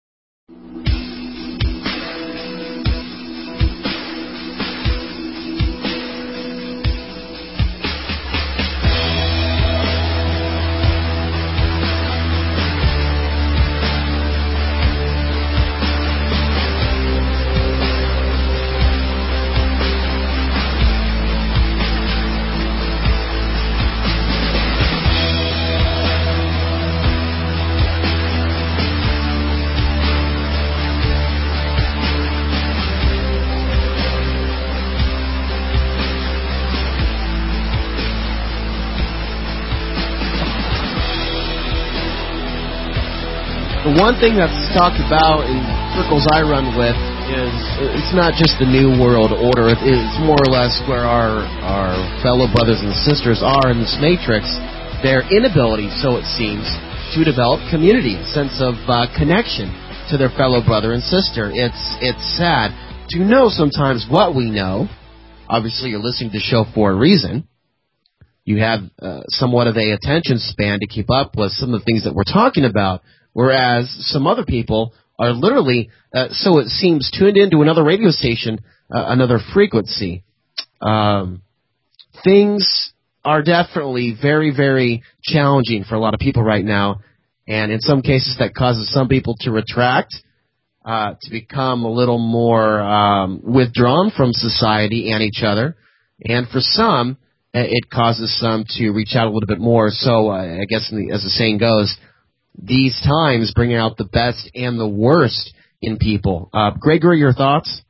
The one thing that's talked about in circles I run with is it's not just the New World Order. It's more or less where our our fellow brothers and sisters are in this matrix. Their inability, so it seems, to develop community, a sense of uh, connection to their fellow brother and sister. It's it's sad to know sometimes what we know. Obviously, you're listening to the show for a reason. You have uh, somewhat of a attention span to keep up with some of the things that we're talking about. Whereas some other people are literally, uh, so it seems, tuned into another radio station, uh, another frequency. Um, things are definitely very, very challenging for a lot of people right now. And in some cases, that causes some people to retract, uh, to become a little more um, withdrawn from society and each other. And for some, it causes some to reach out a little bit more. So uh, I guess in the, as the saying goes, these times bring out the best and the worst in people. Uh, Gregory, your thoughts?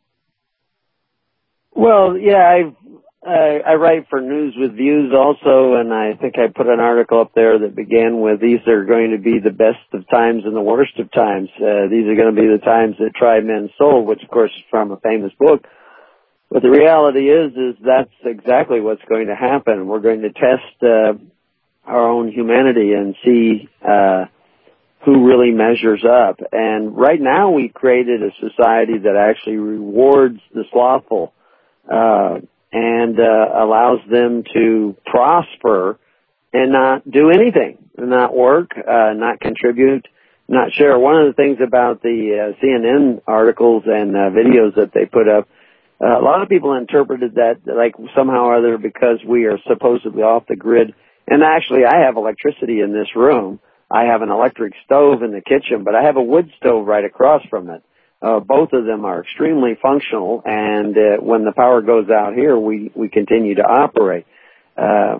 Well, yeah, I uh, I write for News with Views also, and I think I put an article up there that began with, these are going to be the best of times and the worst of times. Uh, these are going to be the times that try men's soul, which, of course, is from a famous book. But the reality is, is that's exactly what's going to happen. We're going to test uh, our own humanity and see uh, who really measures up. And right now we created a society that actually rewards the slothful uh, and uh, allows them to prosper and not do anything, not work, uh, not contribute, not share. One of the things about the uh, C N N articles and uh, videos that they put up Uh, a lot of people interpreted that like somehow or other because we are supposedly off the grid. And actually, I have electricity in this room. I have an electric stove in the kitchen, but I have a wood stove right across from it. Uh, both of them are extremely functional, and uh, when the power goes out here, we, we continue to operate. Uh,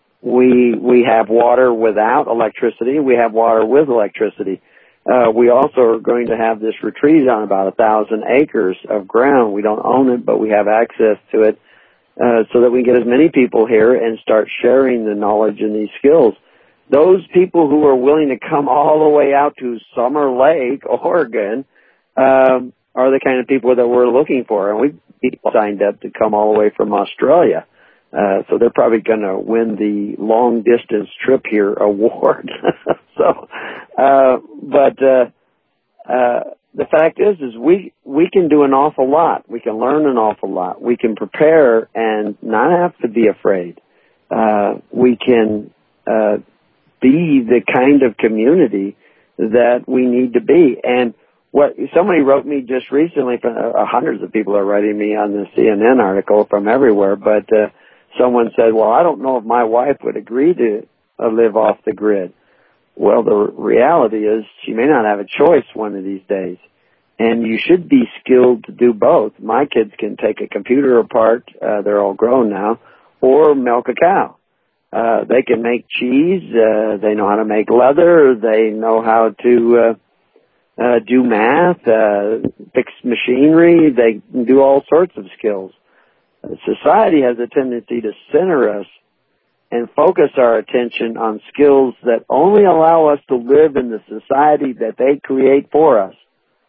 we we have water without electricity. We have water with electricity. Uh, we also are going to have this retreat on about a thousand acres of ground. We don't own it, but we have access to it, uh, so that we get as many people here and start sharing the knowledge and these skills. Those people who are willing to come all the way out to Summer Lake, Oregon, um, are the kind of people that we're looking for. And we people signed up to come all the way from Australia. Uh, so they're probably going to win the long distance trip here award. so, uh, but, uh, uh, the fact is, is we, we can do an awful lot. We can learn an awful lot. We can prepare and not have to be afraid. Uh, we can, uh, be the kind of community that we need to be. And what somebody wrote me just recently, uh, hundreds of people are writing me on the C N N article from everywhere, but, uh, someone said, well, I don't know if my wife would agree to uh, live off the grid. Well, the reality is she may not have a choice one of these days. And you should be skilled to do both. My kids can take a computer apart, uh, they're all grown now, or milk a cow. Uh, they can make cheese, uh, they know how to make leather, they know how to, uh, uh, do math, uh, fix machinery, they can do all sorts of skills. Society has a tendency to center us and focus our attention on skills that only allow us to live in the society that they create for us.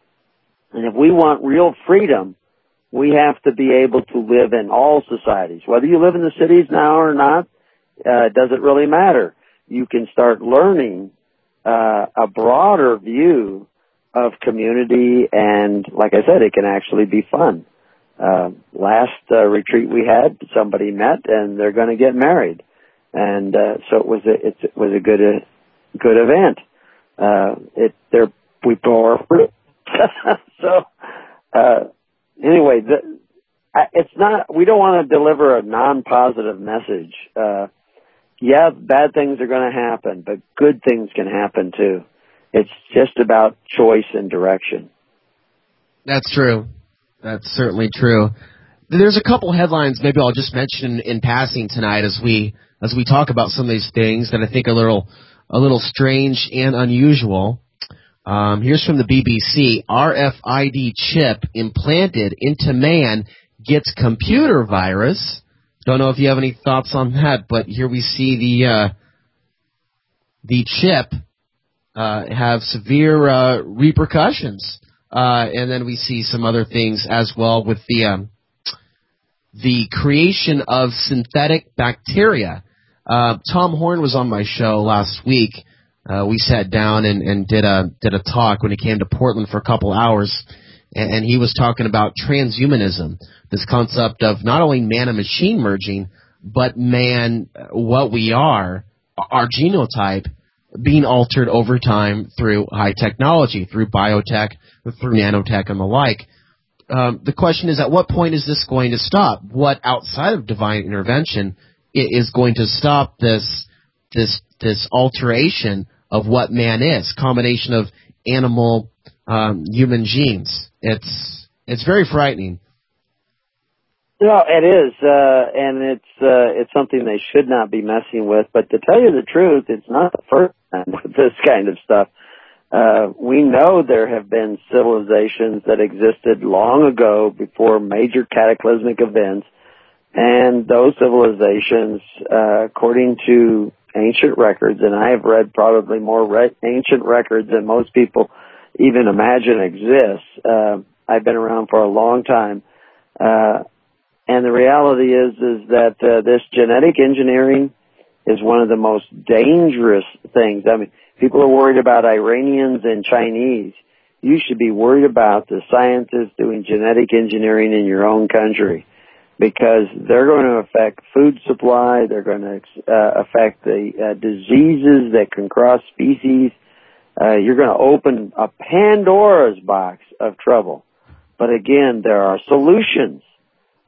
And if we want real freedom, we have to be able to live in all societies. Whether you live in the cities now or not, uh, it doesn't really matter. You can start learning uh, a broader view of community, and like I said, it can actually be fun. Uh, last uh, retreat we had, somebody met and they're going to get married, and uh, so it was a it, it was a good uh, good event. Uh, it there we bore fruit. so uh, anyway, the, I, it's not. We don't want to deliver a non-positive message. Uh, yeah, bad things are going to happen, but good things can happen too. It's just about choice and direction. That's true. That's certainly true. There's a couple headlines maybe I'll just mention in passing tonight as we as we talk about some of these things that I think are a little a little strange and unusual. Um, here's from the B B C. R F I D chip implanted into man gets computer virus. Don't know if you have any thoughts on that, but here we see the uh, the chip uh, have severe uh, repercussions. Uh, and then we see some other things as well with the um, the creation of synthetic bacteria. Uh, Tom Horn was on my show last week. Uh, we sat down and, and did a did a talk when he came to Portland for a couple hours, and, and he was talking about transhumanism, this concept of not only man and machine merging, but man, what we are, our genotype, being altered over time through high technology, through biotech, through nanotech and the like. Um, the question is, at what point is this going to stop? What outside of divine intervention is going to stop this this this alteration of what man is? Combination of animal, um, human genes. It's it's very frightening. No, it is, uh, and it's uh, it's something they should not be messing with. But to tell you the truth, it's not the first time with this kind of stuff. Uh, we know there have been civilizations that existed long ago before major cataclysmic events, and those civilizations, uh, according to ancient records, and I have read probably more re- ancient records than most people even imagine exist. Uh, I've been around for a long time. Uh, And the reality is, is that uh, this genetic engineering is one of the most dangerous things. I mean, people are worried about Iranians and Chinese. You should be worried about the scientists doing genetic engineering in your own country, because they're going to affect food supply. They're going to uh, affect the uh, diseases that can cross species. Uh, you're going to open a Pandora's box of trouble. But again, there are solutions.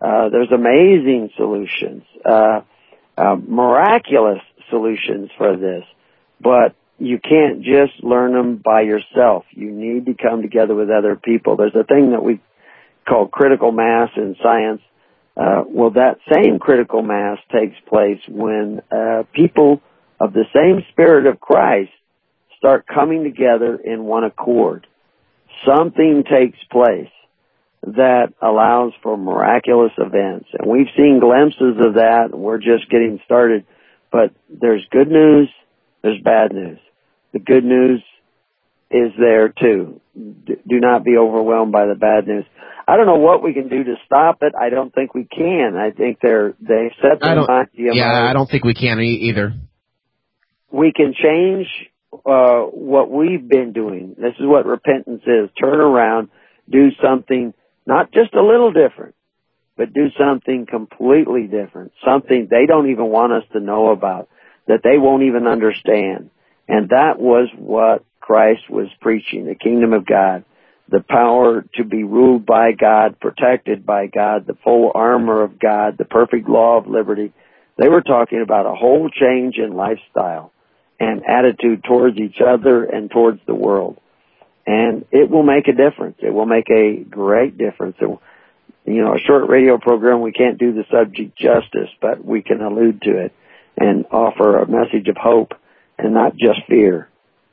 Uh, there's amazing solutions, uh, uh, miraculous solutions for this, but you can't just learn them by yourself. You need to come together with other people. There's a thing that we call critical mass in science. Uh, well, that same critical mass takes place when uh, people of the same Spirit of Christ start coming together in one accord. Something takes place that allows for miraculous events. And we've seen glimpses of that, and we're just getting started. But there's good news, there's bad news. The good news is there, too. Do not be overwhelmed by the bad news. I don't know what we can do to stop it. I don't think we can. I think they're, they've set their mind. Yeah, I don't think we can e- either. We can change uh, what we've been doing. This is what repentance is. Turn around, do something not just a little different, but do something completely different, something they don't even want us to know about, that they won't even understand. And that was what Christ was preaching, the kingdom of God, the power to be ruled by God, protected by God, the full armor of God, the perfect law of liberty. They were talking about a whole change in lifestyle and attitude towards each other and towards the world. And it will make a difference. It will make a great difference. It, you know, a short radio program, we can't do the subject justice, but we can allude to it and offer a message of hope and not just fear.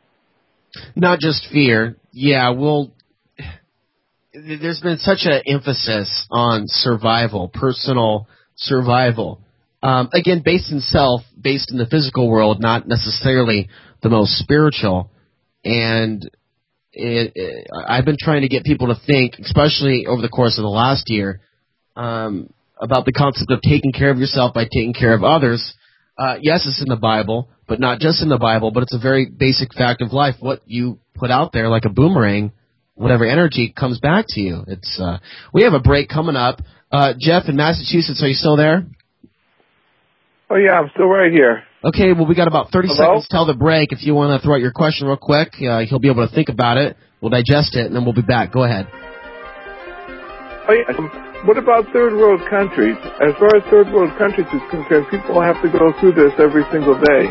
Not just fear. Yeah, well, there's been such an emphasis on survival, personal survival. Um, again, based in self, based in the physical world, not necessarily the most spiritual. And It, it, I've been trying to get people to think, especially over the course of the last year, um, about the concept of taking care of yourself by taking care of others. Uh, yes, it's in the Bible, but not just in the Bible, but it's a very basic fact of life. What you put out there like a boomerang, whatever energy comes back to you. It's uh, we have a break coming up. Uh, Jeff in Massachusetts, are you still there? Oh, yeah, I'm still right here. Okay, well, we got about thirty Hello? seconds till the break. If you want to throw out your question real quick, uh, he'll be able to think about it. We'll digest it, and then we'll be back. Go ahead. Oh, yeah. Um, what about third world countries? As far as third world countries is concerned, people have to go through this every single day.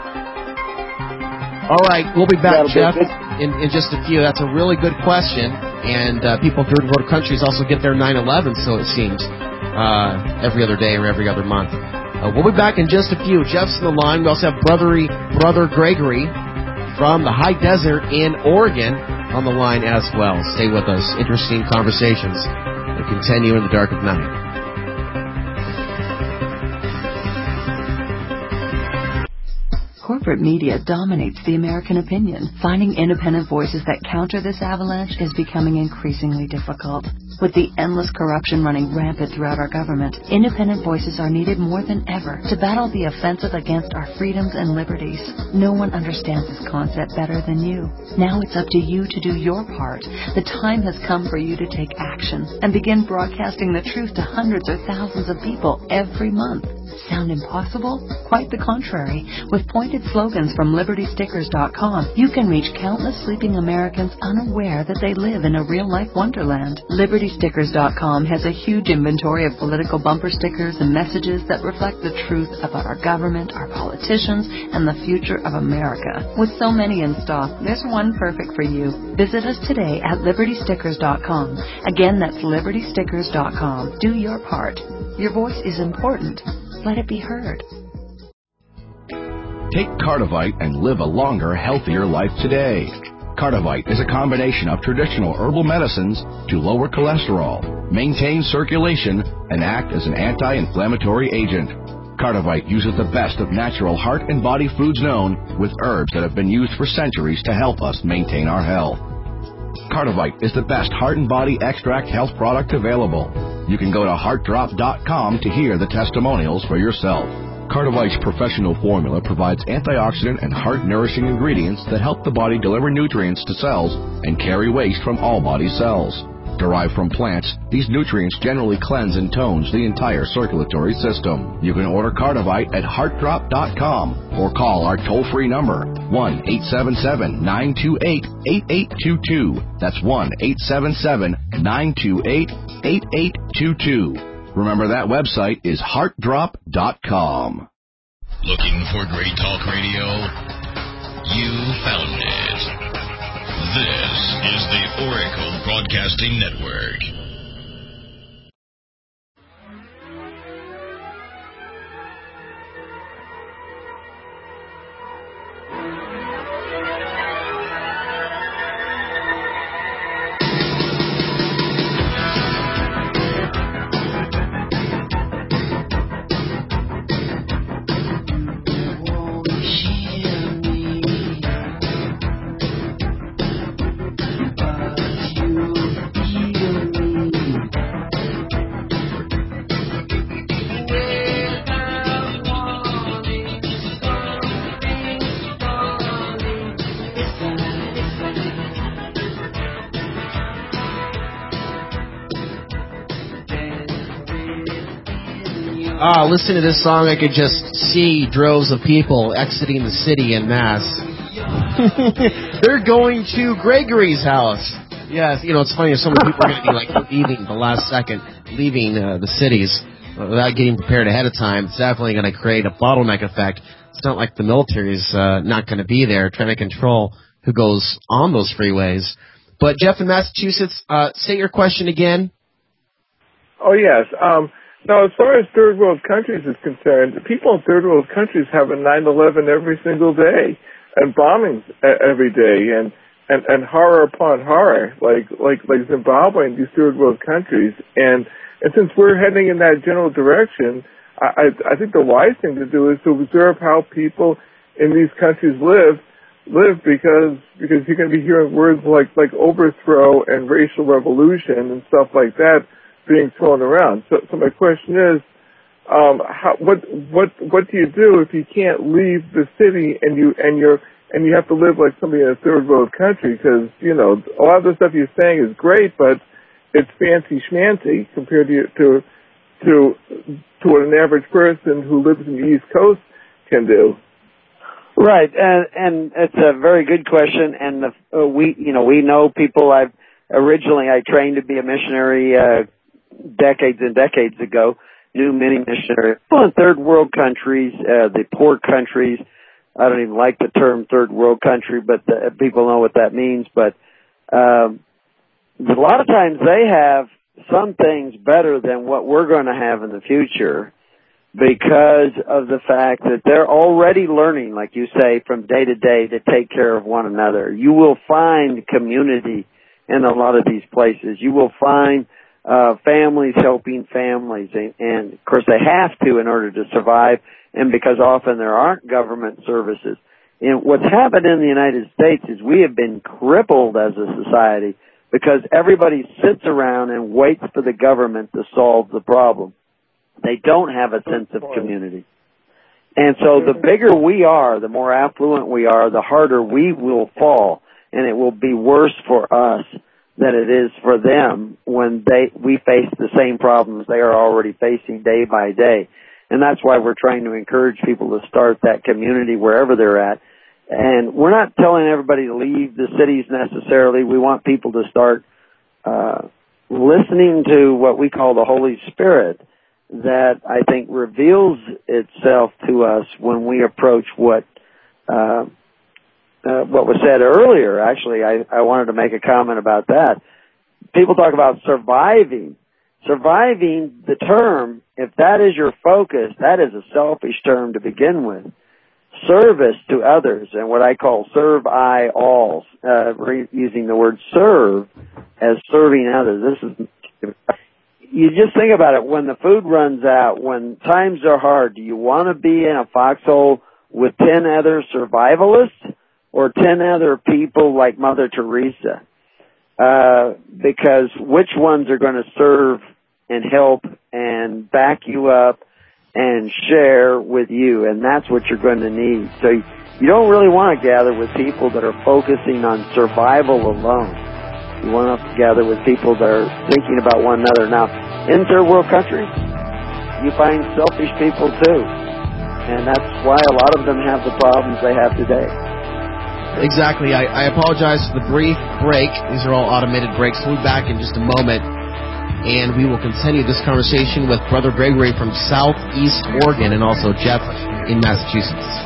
All right, we'll be back, Jeff, in, in just a few. That's a really good question. And uh, people in third world countries also get their nine eleven, so it seems, uh, every other day or every other month. Uh, we'll be back in just a few. Jeff's on the line. We also have Brother, Brother Gregory from the high desert in Oregon on the line as well. Stay with us. Interesting conversations that continue in the dark of night. Corporate media dominates the American opinion. Finding independent voices that counter this avalanche is becoming increasingly difficult. With the endless corruption running rampant throughout our government, independent voices are needed more than ever to battle the offensive against our freedoms and liberties. No one understands this concept better than you. Now it's up to you to do your part. The time has come for you to take action and begin broadcasting the truth to hundreds or thousands of people every month. Sound impossible? Quite the contrary. With pointed slogans from Liberty Stickers dot com, you can reach countless sleeping Americans unaware that they live in a real-life wonderland. Liberty Stickers dot com has a huge inventory of political bumper stickers and messages that reflect the truth about our government, our politicians, and the future of America. With so many in stock, there's one perfect for you. Visit us today at Liberty Stickers dot com. Again, that's Liberty Stickers dot com. Do your part. Your voice is important. Let it be heard. Take Cardivite and live a longer, healthier life today. Cardivite is a combination of traditional herbal medicines to lower cholesterol, maintain circulation, and act as an anti-inflammatory agent. Cardivite uses the best of natural heart and body foods known with herbs that have been used for centuries to help us maintain our health. Cardivite is the best heart and body extract health product available. You can go to heart drop dot com to hear the testimonials for yourself. Cardivite's professional formula provides antioxidant and heart-nourishing ingredients that help the body deliver nutrients to cells and carry waste from all body cells. Derived from plants, these nutrients generally cleanse and tones the entire circulatory system. You can order Cardivite at heart drop dot com or call our toll-free number, one eight seven seven, nine two eight, eight eight two two. That's one eight seven seven, nine two eight, eight eight two two. Remember, that website is heart drop dot com. Looking for great talk radio? You found it. This is the Oracle Broadcasting Network. Ah, listen to this song. I could just see droves of people exiting the city en masse. They're going to Gregory's house. Yes, you know, it's funny. So many people are going to be like leaving the last second, leaving uh, the cities without getting prepared ahead of time. It's definitely going to create a bottleneck effect. It's not like the military's uh, not going to be there trying to control who goes on those freeways. But Jeff in Massachusetts, uh, say your question again. Oh, yes. Um, Now, as far as third world countries is concerned, people in third world countries have a nine eleven every single day, and bombings every day, and, and, and horror upon horror, like, like, like Zimbabwe and these third world countries. And, and since we're heading in that general direction, I, I think the wise thing to do is to observe how people in these countries live, live because, because you're going to be hearing words like, like overthrow and racial revolution and stuff like that being thrown around. So, so my question is, um, how, what, what, what do you do if you can't leave the city and you, and you're, and you have to live like somebody in a third world country? Because, you know, a lot of the stuff you're saying is great, but it's fancy schmancy compared to, to, to, to what an average person who lives in the East Coast can do. Right. And, and it's a very good question. And the, uh, we, you know, we know people. I've originally, I trained to be a missionary, uh, decades and decades ago, knew many missionaries. Well, in third world countries, uh, the poor countries, I don't even like the term third world country, but the, people know what that means. But um, a lot of times they have some things better than what we're going to have in the future because of the fact that they're already learning, like you say, from day to day to take care of one another. You will find community in a lot of these places. You will find Uh, families helping families, and, and of course they have to in order to survive, and because often there aren't government services. And what's happened in the United States is we have been crippled as a society because everybody sits around and waits for the government to solve the problem. They don't have a sense of community. And so the bigger we are, the more affluent we are, the harder we will fall, and it will be worse for us than it is for them when they we face the same problems they are already facing day by day. And that's why we're trying to encourage people to start that community wherever they're at. And we're not telling everybody to leave the cities necessarily. We want people to start uh, listening to what we call the Holy Spirit that I think reveals itself to us when we approach what uh Uh, what was said earlier. Actually, I, I wanted to make a comment about that. People talk about surviving. Surviving, the term, if that is your focus, that is a selfish term to begin with. Service to others, and what I call serve I alls, uh, re- using the word serve as serving others. This is, you just think about it. When the food runs out, when times are hard, do you want to be in a foxhole with ten other survivalists? Or ten other people like Mother Teresa, uh, because which ones are going to serve and help and back you up and share with you, and that's what you're going to need. So you don't really want to gather with people that are focusing on survival alone. You want to gather with people that are thinking about one another. Now, in third world countries, you find selfish people too, and that's why a lot of them have the problems they have today. Exactly. I, I apologize for the brief break. These are all automated breaks. We'll be back in just a moment. and we will continue this conversation with Brother Gregory from Southeast Oregon and also Jeff in Massachusetts.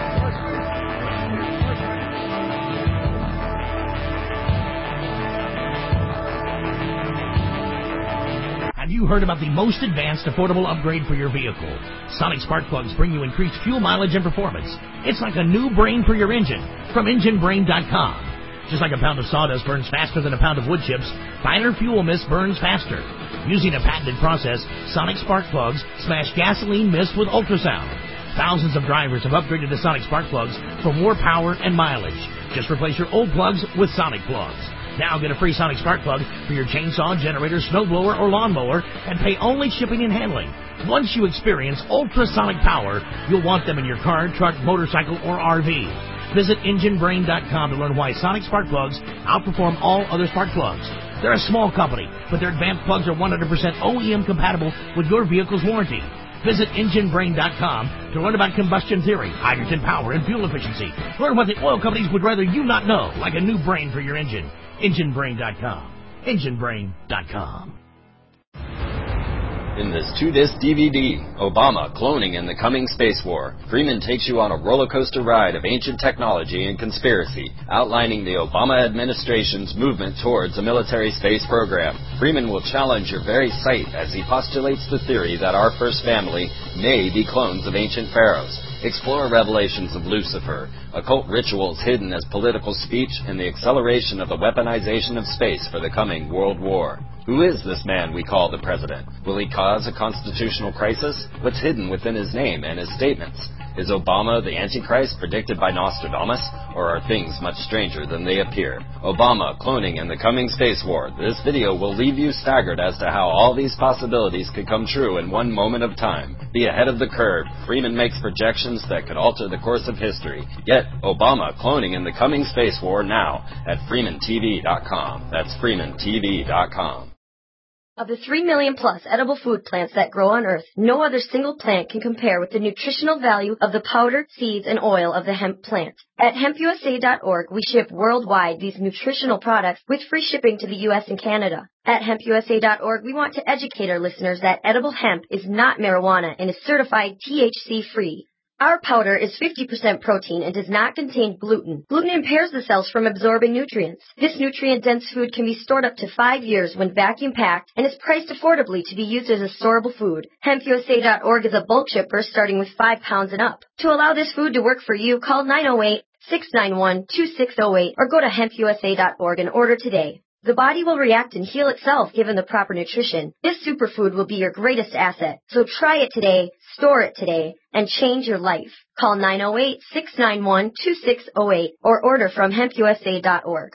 Have you heard about the most advanced affordable upgrade for your vehicle? Sonic Spark Plugs bring you increased fuel mileage and performance. It's like a new brain for your engine from engine brain dot com. Just like a pound of sawdust burns faster than a pound of wood chips, finer fuel mist burns faster. Using a patented process, Sonic Spark Plugs smash gasoline mist with ultrasound. Thousands of drivers have upgraded to Sonic Spark Plugs for more power and mileage. Just replace your old plugs with Sonic Plugs. Now get a free Sonic Spark Plug for your chainsaw, generator, snowblower, or lawnmower and pay only shipping and handling. Once you experience ultrasonic power, you'll want them in your car, truck, motorcycle, or R V. Visit engine brain dot com to learn why Sonic Spark Plugs outperform all other spark plugs. They're a small company, but their advanced plugs are one hundred percent O E M compatible with your vehicle's warranty. Visit engine brain dot com to learn about combustion theory, hydrogen power, and fuel efficiency. Learn what the oil companies would rather you not know, like a new brain for your engine. engine brain dot com. engine brain dot com. In this two-disc D V D, Obama, Cloning and the Coming Space War, Freeman takes you on a roller coaster ride of ancient technology and conspiracy, outlining the Obama administration's movement towards a military space program. Freeman will challenge your very sight as he postulates the theory that our first family may be clones of ancient pharaohs. Explore revelations of Lucifer, occult rituals hidden as political speech, and the acceleration of the weaponization of space for the coming World War. Who is this man we call the president? Will he cause a constitutional crisis? What's hidden within his name and his statements? Is Obama the Antichrist predicted by Nostradamus, or are things much stranger than they appear? Obama, Cloning and the Coming Space War. This video will leave you staggered as to how all these possibilities could come true in one moment of time. Be ahead of the curve. Freeman makes projections that could alter the course of history. Get Obama, Cloning and the Coming Space War now at freeman t v dot com. That's freeman t v dot com. Of the three million plus edible food plants that grow on Earth, no other single plant can compare with the nutritional value of the powdered seeds and oil of the hemp plant. At hemp u s a dot org, we ship worldwide these nutritional products with free shipping to the U S and Canada. At hemp u s a dot org, we want to educate our listeners that edible hemp is not marijuana and is certified T H C-free. Our powder is fifty percent protein and does not contain gluten. Gluten impairs the cells from absorbing nutrients. This nutrient-dense food can be stored up to five years when vacuum-packed and is priced affordably to be used as a storable food. hemp u s a dot org is a bulk shipper starting with five pounds and up. To allow this food to work for you, call nine oh eight, six nine one, two six oh eight or go to hemp u s a dot org and order today. The body will react and heal itself given the proper nutrition. This superfood will be your greatest asset. So try it today, store it today, and change your life. Call nine oh eight, six nine one, two six oh eight or order from hemp u s a dot org.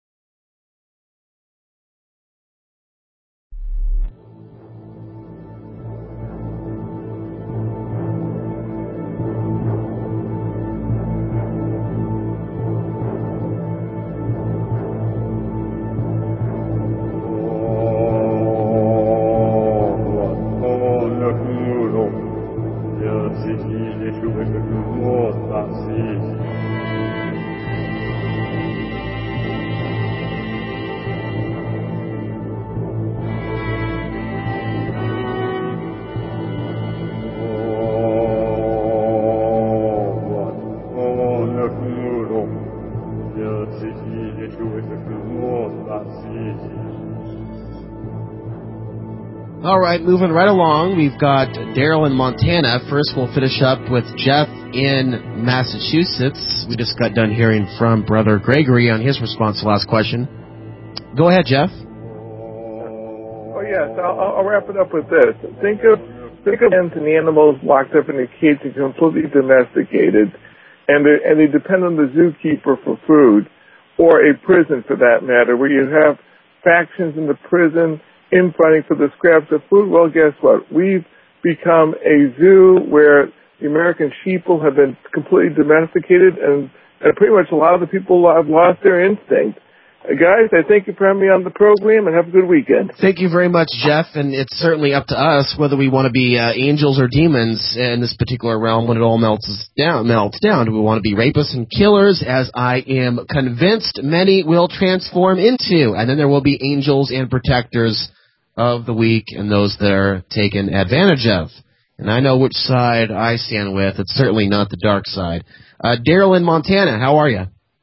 All right, moving right along, we've got Daryl in Montana. First, we'll finish up with Jeff in Massachusetts. We just got done hearing from Brother Gregory on his response to the last question. Go ahead, Jeff. Oh, yes, I'll, I'll wrap it up with this. Think of think of ants and animals locked up in a cage and completely domesticated, and they, and they depend on the zookeeper for food, or a prison for that matter, where you have factions in the prison infighting for the scraps of food. Well, guess what? We've become a zoo where the American sheeple have been completely domesticated, and, and pretty much a lot of the people have lost their instinct. Uh, guys, I thank you for having me on the program, and have a good weekend. Thank you very much, Jeff, and it's certainly up to us whether we want to be uh, angels or demons in this particular realm when it all melts down. Melts down. Do we want to be rapists and killers, as I am convinced many will transform into, and then there will be angels and protectors of the weak and those that are taken advantage of. And I know which side I stand with. It's certainly not the dark side. Uh, Daryl in Montana, how are you?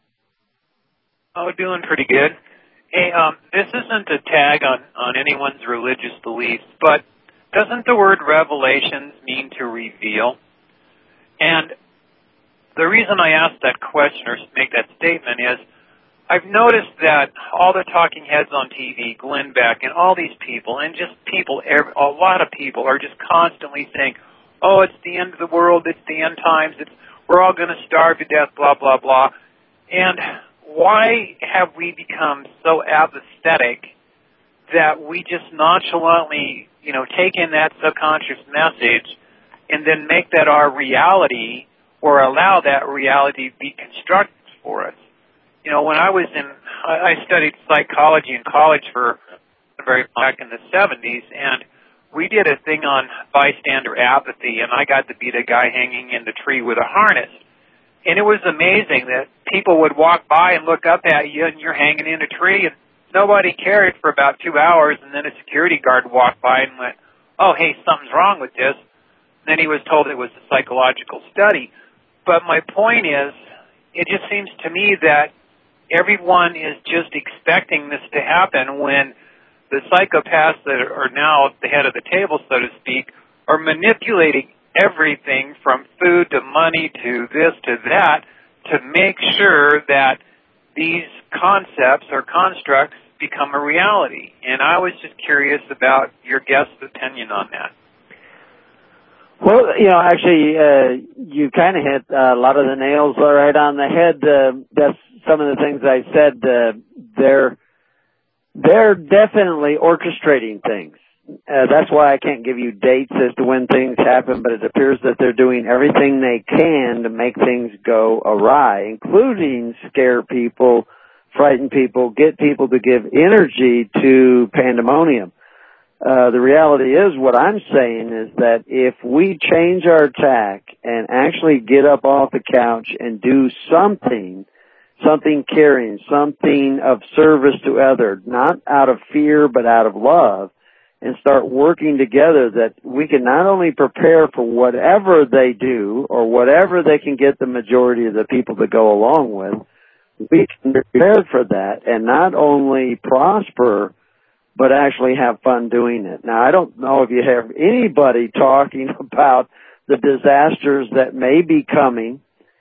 Oh, doing pretty good. Hey, um, this isn't a tag on, on anyone's religious beliefs, but doesn't the word revelations mean to reveal? And the reason I asked that question or make that statement is I've noticed that all the talking heads on T V, Glenn Beck, and all these people, and just people, a lot of people are just constantly saying, oh, it's the end of the world, it's the end times, it's we're all going to starve to death, blah, blah, blah. And why have we become so apathetic that we just nonchalantly, you know, take in that subconscious message and then make that our reality or allow that reality to be constructed for us? You know, when I was in, I studied psychology in college for very back in the seventies, and we did a thing on bystander apathy, and I got to be the guy hanging in the tree with a harness. And it was amazing that people would walk by and look up at you, and you're hanging in a tree, and nobody cared for about two hours, and then a security guard walked by and went, oh, hey, something's wrong with this. And then he was told it was a psychological study. But my point is, it just seems to me that everyone is just expecting this to happen when the psychopaths that are now at the head of the table, so to speak, are manipulating everything from food to money to this to that to make sure that these concepts or constructs become a reality. And I was just curious about your guest's opinion on that. Well, you know, actually, uh, you kind of hit uh, a lot of the nails right on the head. Uh, that's some of the things I said. Uh, they're they're definitely orchestrating things. Uh, that's why I can't give you dates as to when things happen, but it appears that they're doing everything they can to make things go awry, including scare people, frighten people, get people to give energy to pandemonium. Uh, the reality is, what I'm saying is that if we change our tack and actually get up off the couch and do something, something caring, something of service to others, not out of fear but out of love, and start working together, that we can not only prepare for whatever they do or whatever they can get the majority of the people to go along with, we can prepare for that and not only prosper, but actually have fun doing it. Now, I don't know if you have anybody talking about the disasters that may be coming,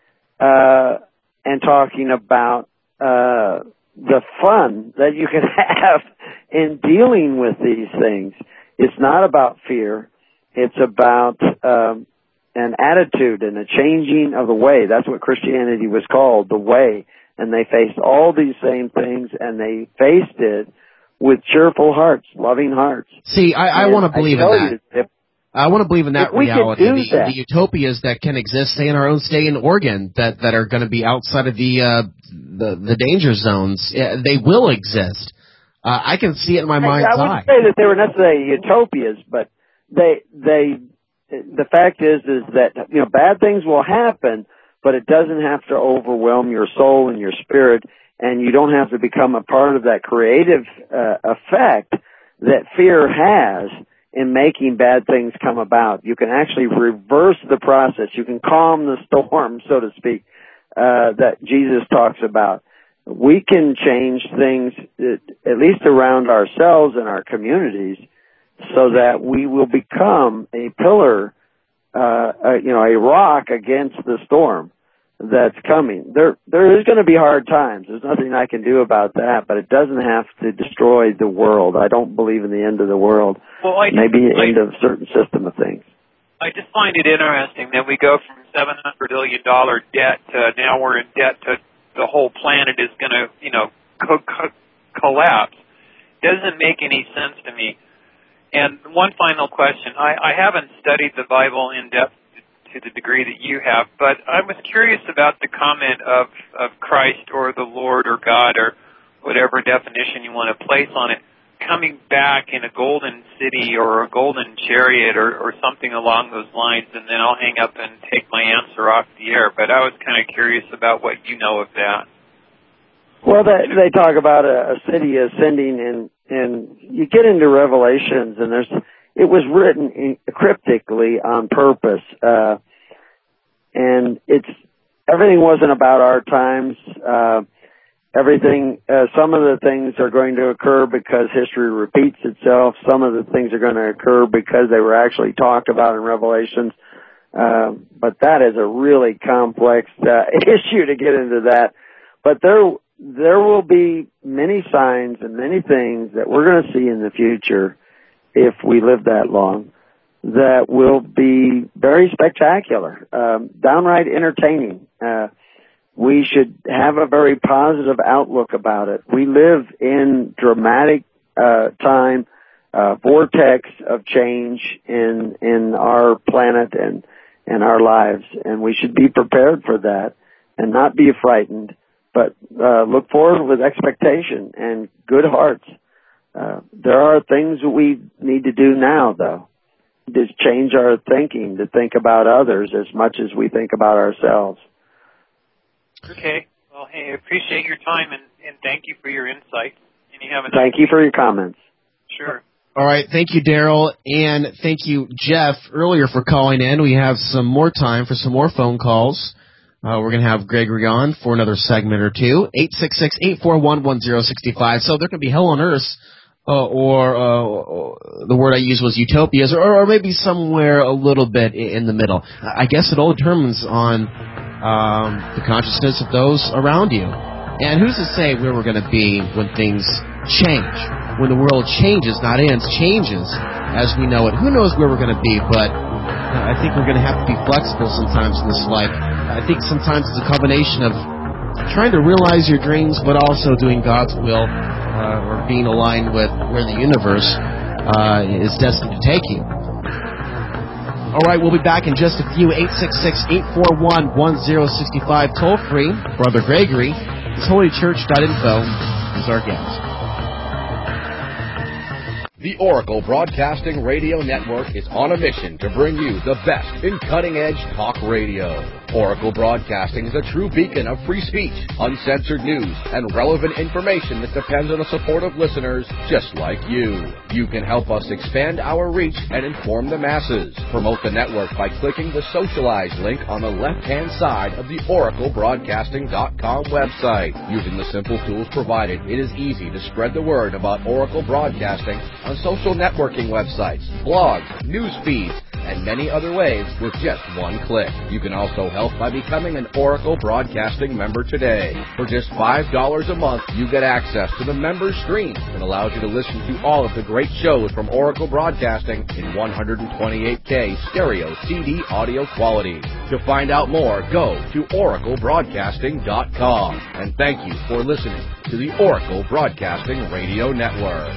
uh, and talking about, uh, the fun that you can have in dealing with these things. It's not about fear. It's about, um, an attitude and a changing of the way. That's what Christianity was called, the way. And they faced all these same things, and they faced it with cheerful hearts, loving hearts. See, I, I want to believe in that. You, if, I want to believe in that we reality. Could do the, that. the utopias that can exist, say, in our own state in Oregon, that, that are going to be outside of the uh, the, the danger zones, yeah, they will exist. Uh, I can see it in my mind's eye. I wouldn't say that they were necessarily utopias, but they they the fact is is that, you know, bad things will happen, but it doesn't have to overwhelm your soul and your spirit. And you don't have to become a part of that creative uh, effect that fear has in making bad things come about. You can actually reverse the process. You can calm the storm, so to speak, uh, that Jesus talks about. We can change things, at least around ourselves and our communities, so that we will become a pillar, uh, uh, you know, a rock against the storm that's coming. There, there is going to be hard times. There's nothing I can do about that, but it doesn't have to destroy the world. I don't believe in the end of the world. Well, I Maybe the I, end of a certain system of things. I just find it interesting that we go from seven hundred billion dollars debt to now we're in debt to the whole planet is going to, you know, co- co- collapse. Doesn't make any sense to me. And one final question. I, I haven't studied the Bible in depth to the degree that you have, but I was curious about the comment of, of Christ or the Lord or God or whatever definition you want to place on it, coming back in a golden city or a golden chariot or, or something along those lines, and then I'll hang up and take my answer off the air. But I was kind of curious about what you know of that. Well, they, they talk about a, a city ascending in, and you get into Revelations, and there's it was written in, cryptically on purpose, uh, and it's everything wasn't about our times. Uh, everything, uh, some of the things are going to occur because history repeats itself. Some of the things are going to occur because they were actually talked about in Revelations. Uh, but that is a really complex uh, issue to get into that. But there, there will be many signs and many things that we're going to see in the future, if we live that long, that will be very spectacular, um, downright entertaining. Uh, we should have a very positive outlook about it. We live in dramatic uh, time, uh, vortex of change in in our planet and and our lives, and we should be prepared for that and not be frightened, but uh, look forward with expectation and good hearts. Uh, there are things we need to do now, though, to change our thinking, to think about others as much as we think about ourselves. Okay. Well, hey, I appreciate your time, and, and thank you for your insights. And you have a Thank nice you for your comments. Sure. All right. Thank you, Daryl. And thank you, Jeff, earlier for calling in. We have some more time for some more phone calls. Uh, we're going to have Gregory on for another segment or two. eight six six, eight four one, one zero six five. So there could be hell on earth, uh, or uh, the word I used was utopias, or, or maybe somewhere a little bit in the middle. I guess it all determines on um, the consciousness of those around you. And who's to say where we're going to be when things change? When the world changes, not ends, changes as we know it. Who knows where we're going to be, but uh, I think we're going to have to be flexible sometimes in this life. I think sometimes it's a combination of trying to realize your dreams, but also doing God's will, uh, or being aligned with where the universe uh, is destined to take you. All right, we'll be back in just a few. eight six six, eight four one, one zero six five, toll free. Brother Gregory, his holy church dot info is our guest. The Oracle Broadcasting Radio Network is on a mission to bring you the best in cutting-edge talk radio. Oracle Broadcasting is a true beacon of free speech, uncensored news, and relevant information that depends on the support of listeners just like you. You can help us expand our reach and inform the masses. Promote the network by clicking the Socialize link on the left-hand side of the Oracle Broadcasting dot com website. Using the simple tools provided, it is easy to spread the word about Oracle Broadcasting on social networking websites, blogs, news feeds, and many other ways with just one click. You can also help by becoming an Oracle Broadcasting member today. For just five dollars a month, you get access to the member stream that allows you to listen to all of the great shows from Oracle Broadcasting in one twenty-eight K stereo C D audio quality. To find out more, go to Oracle Broadcasting dot com. And thank you for listening to the Oracle Broadcasting Radio Network.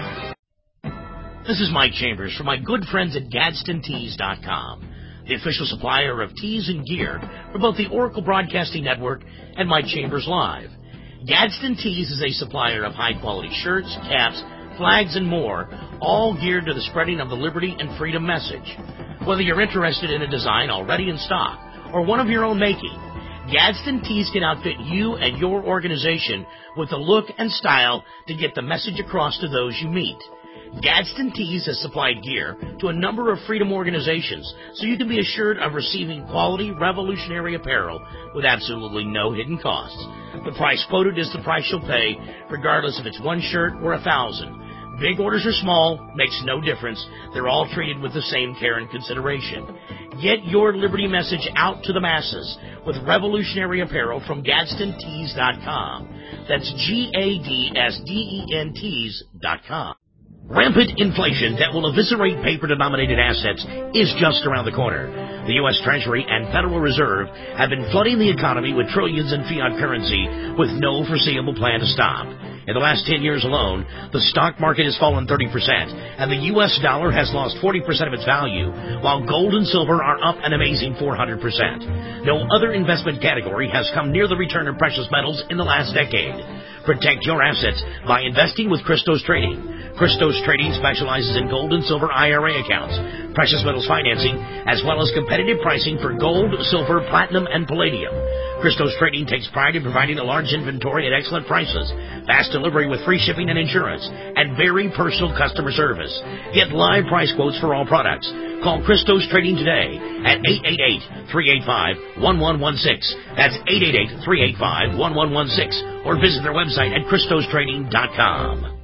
This is Mike Chambers from my good friends at Gadsden Tees dot com, the official supplier of tees and gear for both the Oracle Broadcasting Network and Mike Chambers Live. Gadsden Tees is a supplier of high-quality shirts, caps, flags, and more, all geared to the spreading of the liberty and freedom message. Whether you're interested in a design already in stock or one of your own making, Gadsden Tees can outfit you and your organization with the look and style to get the message across to those you meet. Gadsden Tees has supplied gear to a number of freedom organizations, so you can be assured of receiving quality, revolutionary apparel with absolutely no hidden costs. The price quoted is the price you'll pay, regardless if it's one shirt or a thousand. Big orders or small, makes no difference. They're all treated with the same care and consideration. Get your liberty message out to the masses with revolutionary apparel from Gadsden Tees dot com. That's G A D S D E N Tees dot com. Rampant inflation that will eviscerate paper-denominated assets is just around the corner. The U S Treasury and Federal Reserve have been flooding the economy with trillions in fiat currency with no foreseeable plan to stop. In the last ten years alone, the stock market has fallen thirty percent, and the U S dollar has lost forty percent of its value, while gold and silver are up an amazing four hundred percent. No other investment category has come near the return of precious metals in the last decade. Protect your assets by investing with Christos Trading. Christos Trading specializes in gold and silver I R A accounts, precious metals financing, as well as competitive pricing for gold, silver, platinum, and palladium. Christos Trading takes pride in providing a large inventory at excellent prices, fast delivery with free shipping and insurance, and very personal customer service. Get live price quotes for all products. Call Christos Trading today at eight eight eight, three eight five, one one one six. That's eight eight eight, three eight five, one one one six. Or visit their website at christos trading dot com.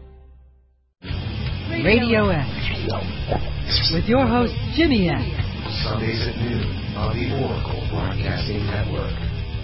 Radio X with your host, Jimmy X. Sundays at noon on the Oracle Broadcasting Network.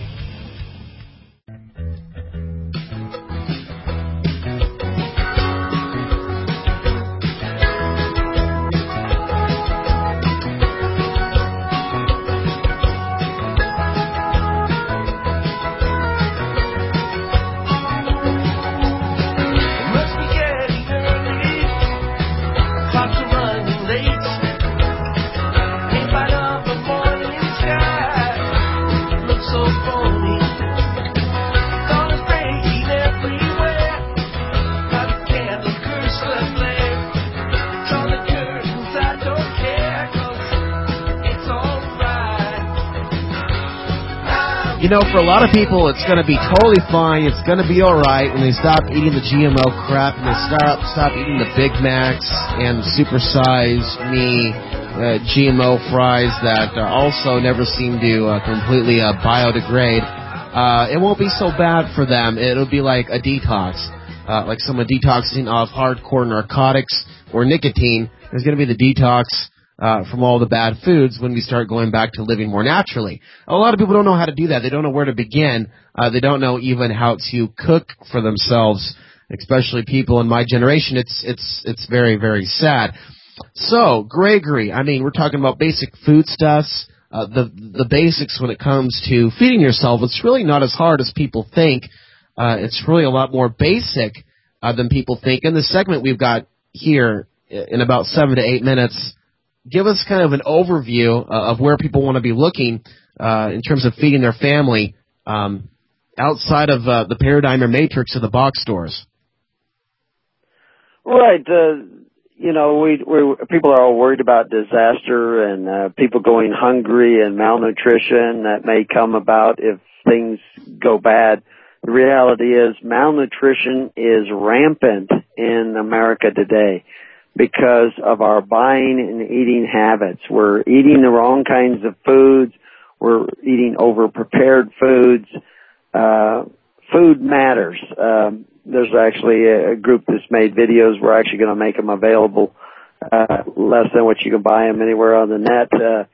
You know, for a lot of people, it's going to be totally fine. It's going to be all right when they stop eating the G M O crap and they start stop eating the Big Macs and supersized me uh, G M O fries that uh, also never seem to uh, completely uh, biodegrade. Uh, it won't be so bad for them. It'll be like a detox, uh, like someone detoxing off hardcore narcotics or nicotine. There's going to be the detox Uh, from all the bad foods when we start going back to living more naturally. A lot of people don't know how to do that. They don't know where to begin. Uh, they don't know even how to cook for themselves, especially people in my generation. It's, it's, it's very, very sad. So, Gregory, I mean, we're talking about basic foodstuffs, uh, the, the basics when it comes to feeding yourself. It's really not as hard as people think. Uh, it's really a lot more basic, uh, than people think. In the segment we've got here in about seven to eight minutes, give us kind of an overview uh, of where people want to be looking uh, in terms of feeding their family um, outside of uh, the paradigm or matrix of the box stores. Right. Uh, you know, we, we people are all worried about disaster and uh, people going hungry and malnutrition that may come about if things go bad. The reality is malnutrition is rampant in America today, because of our buying and eating habits. We're eating the wrong kinds of foods. We're eating over-prepared foods. Uh, food matters. Um, there's actually a, a group that's made videos. We're actually going to make them available uh, less than what you can buy them anywhere on the net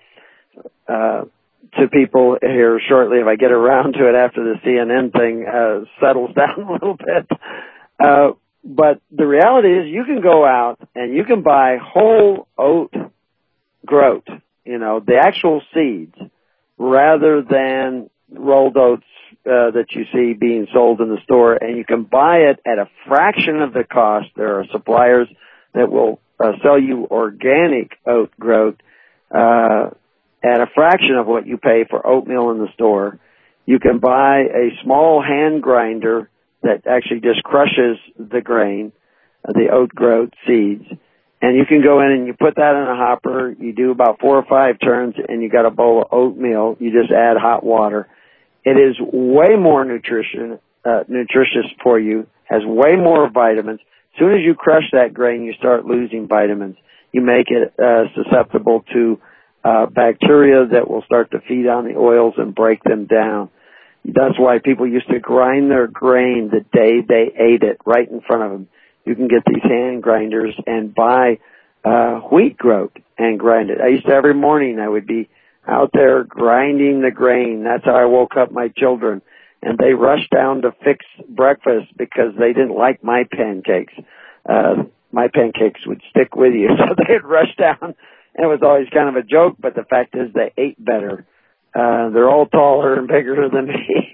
uh, uh, to people here shortly if I get around to it after the C N N thing uh, settles down a little bit. Uh, But the reality is you can go out and you can buy whole oat groat, you know, the actual seeds, rather than rolled oats uh, that you see being sold in the store, and you can buy it at a fraction of the cost. There are suppliers that will uh, sell you organic oat groat uh, at a fraction of what you pay for oatmeal in the store. You can buy a small hand grinder that actually just crushes the grain, uh, the oat groat seeds. And you can go in and you put that in a hopper. You do about four or five turns and you got a bowl of oatmeal. You just add hot water. It is way more nutrition, uh, nutritious for you, has way more vitamins. As soon as you crush that grain, you start losing vitamins. You make it uh, susceptible to uh, bacteria that will start to feed on the oils and break them down. That's why people used to grind their grain the day they ate it right in front of them. You can get these hand grinders and buy uh, wheat groat and grind it. I used to every morning I would be out there grinding the grain. That's how I woke up my children. And they rushed down to fix breakfast because they didn't like my pancakes. Uh, my pancakes would stick with you. So they'd rush down. And it was always kind of a joke, but the fact is they ate better. Uh, they're all taller and bigger than me,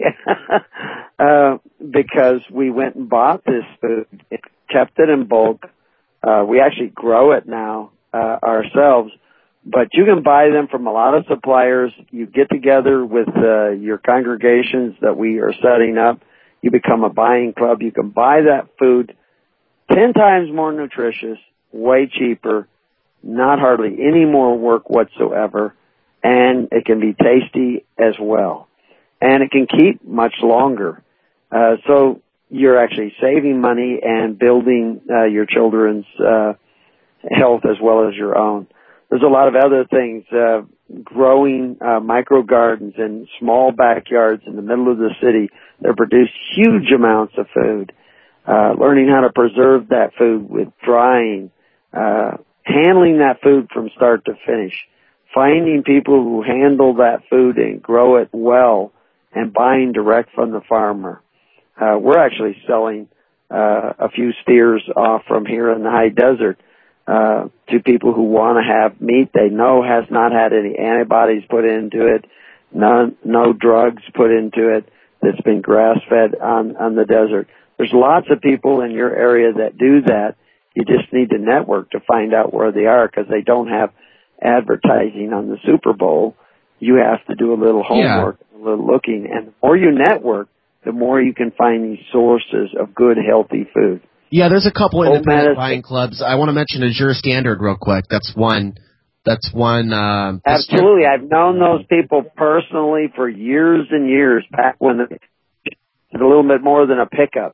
uh, because we went and bought this food, kept it in bulk. Uh, we actually grow it now, uh, ourselves, but you can buy them from a lot of suppliers. You get together with, uh, your congregations that we are setting up. You become a buying club. You can buy that food ten times more nutritious, way cheaper, not hardly any more work whatsoever, and it can be tasty as well. And it can keep much longer. Uh, so you're actually saving money and building uh, your children's uh, health as well as your own. There's a lot of other things, uh, growing uh, micro gardens in small backyards in the middle of the city that produce huge amounts of food, uh, learning how to preserve that food with drying, uh, handling that food from start to finish, finding people who handle that food and grow it well, and buying direct from the farmer. Uh, we're actually selling uh, a few steers off from here in the high desert uh, to people who want to have meat they know has not had any antibodies put into it, none, no drugs put into it, that's been grass-fed on, on the desert. There's lots of people in your area that do that. You just need to network to find out where they are, because they don't have advertising on the Super Bowl. You have to do a little homework, yeah. a little looking, and the more you network, the more you can find these sources of good, healthy food. Yeah, there's a couple independent buying clubs. I want to mention Azure Standard real quick. That's one. That's one. Uh, Absolutely, I've known those people personally for years and years. Back when it was a little bit more than a pickup.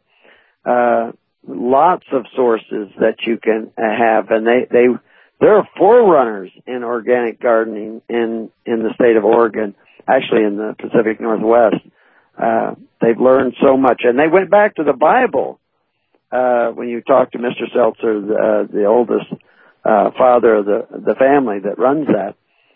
Uh, lots of sources that you can have, and they they there are forerunners in organic gardening in in the state of Oregon, actually in the Pacific Northwest. Uh, they've learned so much, and they went back to the Bible. Uh, when you talk to Mister Seltzer, the, uh, the oldest uh, father of the the family that runs that,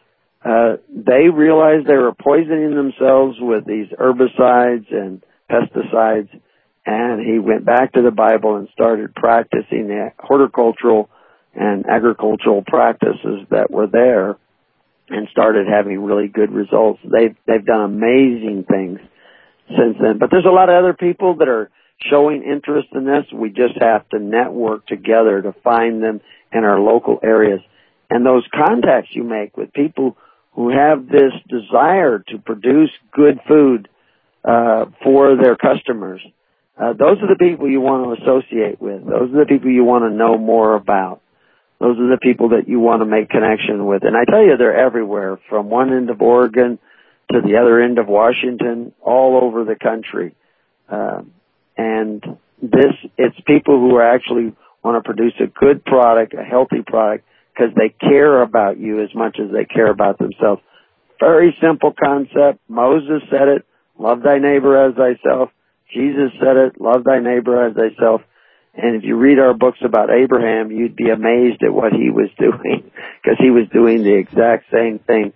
uh, they realized they were poisoning themselves with these herbicides and pesticides, and he went back to the Bible and started practicing the horticultural and agricultural practices that were there, and started having really good results. They've they've done amazing things since then. But there's a lot of other people that are showing interest in this. We just have to network together to find them in our local areas. And those contacts you make with people who have this desire to produce good food uh, for their customers, uh, those are the people you want to associate with. Those are the people you want to know more about. Those are the people that you want to make connection with. And I tell you, they're everywhere, from one end of Oregon to the other end of Washington, all over the country. Uh, and this, it's people who are actually want to produce a good product, a healthy product, because they care about you as much as they care about themselves. Very simple concept. Moses said it, love thy neighbor as thyself. Jesus said it, love thy neighbor as thyself. And if you read our books about Abraham, you'd be amazed at what he was doing, because he was doing the exact same thing.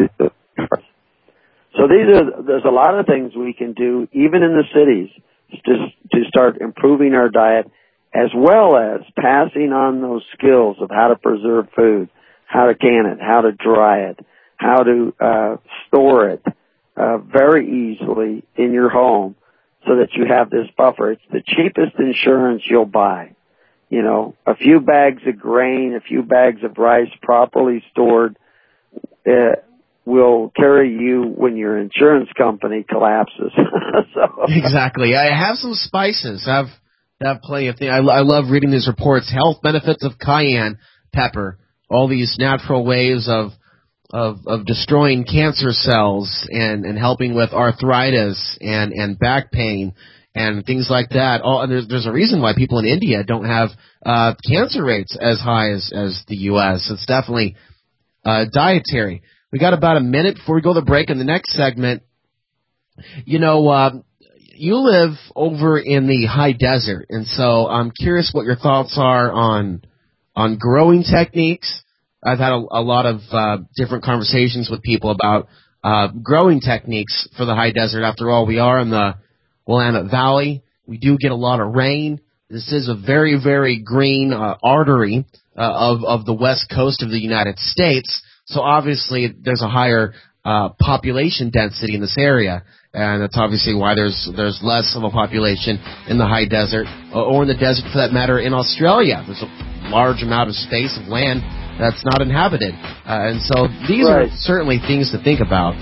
So these are, there's a lot of things we can do, even in the cities, to, to start improving our diet, as well as passing on those skills of how to preserve food, how to can it, how to dry it, how to uh, store it uh, very easily in your home, so that you have this buffer. It's the cheapest insurance you'll buy. You know, a few bags of grain, a few bags of rice properly stored uh, will carry you when your insurance company collapses. So, exactly. I have some spices. I've have plenty of things. I, I love reading these reports. Health benefits of cayenne pepper. All these natural ways of Of, of destroying cancer cells and, and helping with arthritis and, and back pain and things like that. All, and there's, there's a reason why people in India don't have uh, cancer rates as high as, as the U S. It's definitely uh, dietary. We got about a minute before we go to the break. In the next segment, you know, uh, you live over in the high desert, and so I'm curious what your thoughts are on on growing techniques. I've had a, a lot of uh, different conversations with people about uh, growing techniques for the high desert. After all, we are in the Willamette Valley. We do get a lot of rain. This is a very, very green uh, artery uh, of, of the west coast of the United States. So obviously there's a higher uh, population density in this area. And that's obviously why there's there's less of a population in the high desert, or in the desert for that matter in Australia. There's a large amount of space of land that's not inhabited. Uh, and so these right. are certainly things to think about.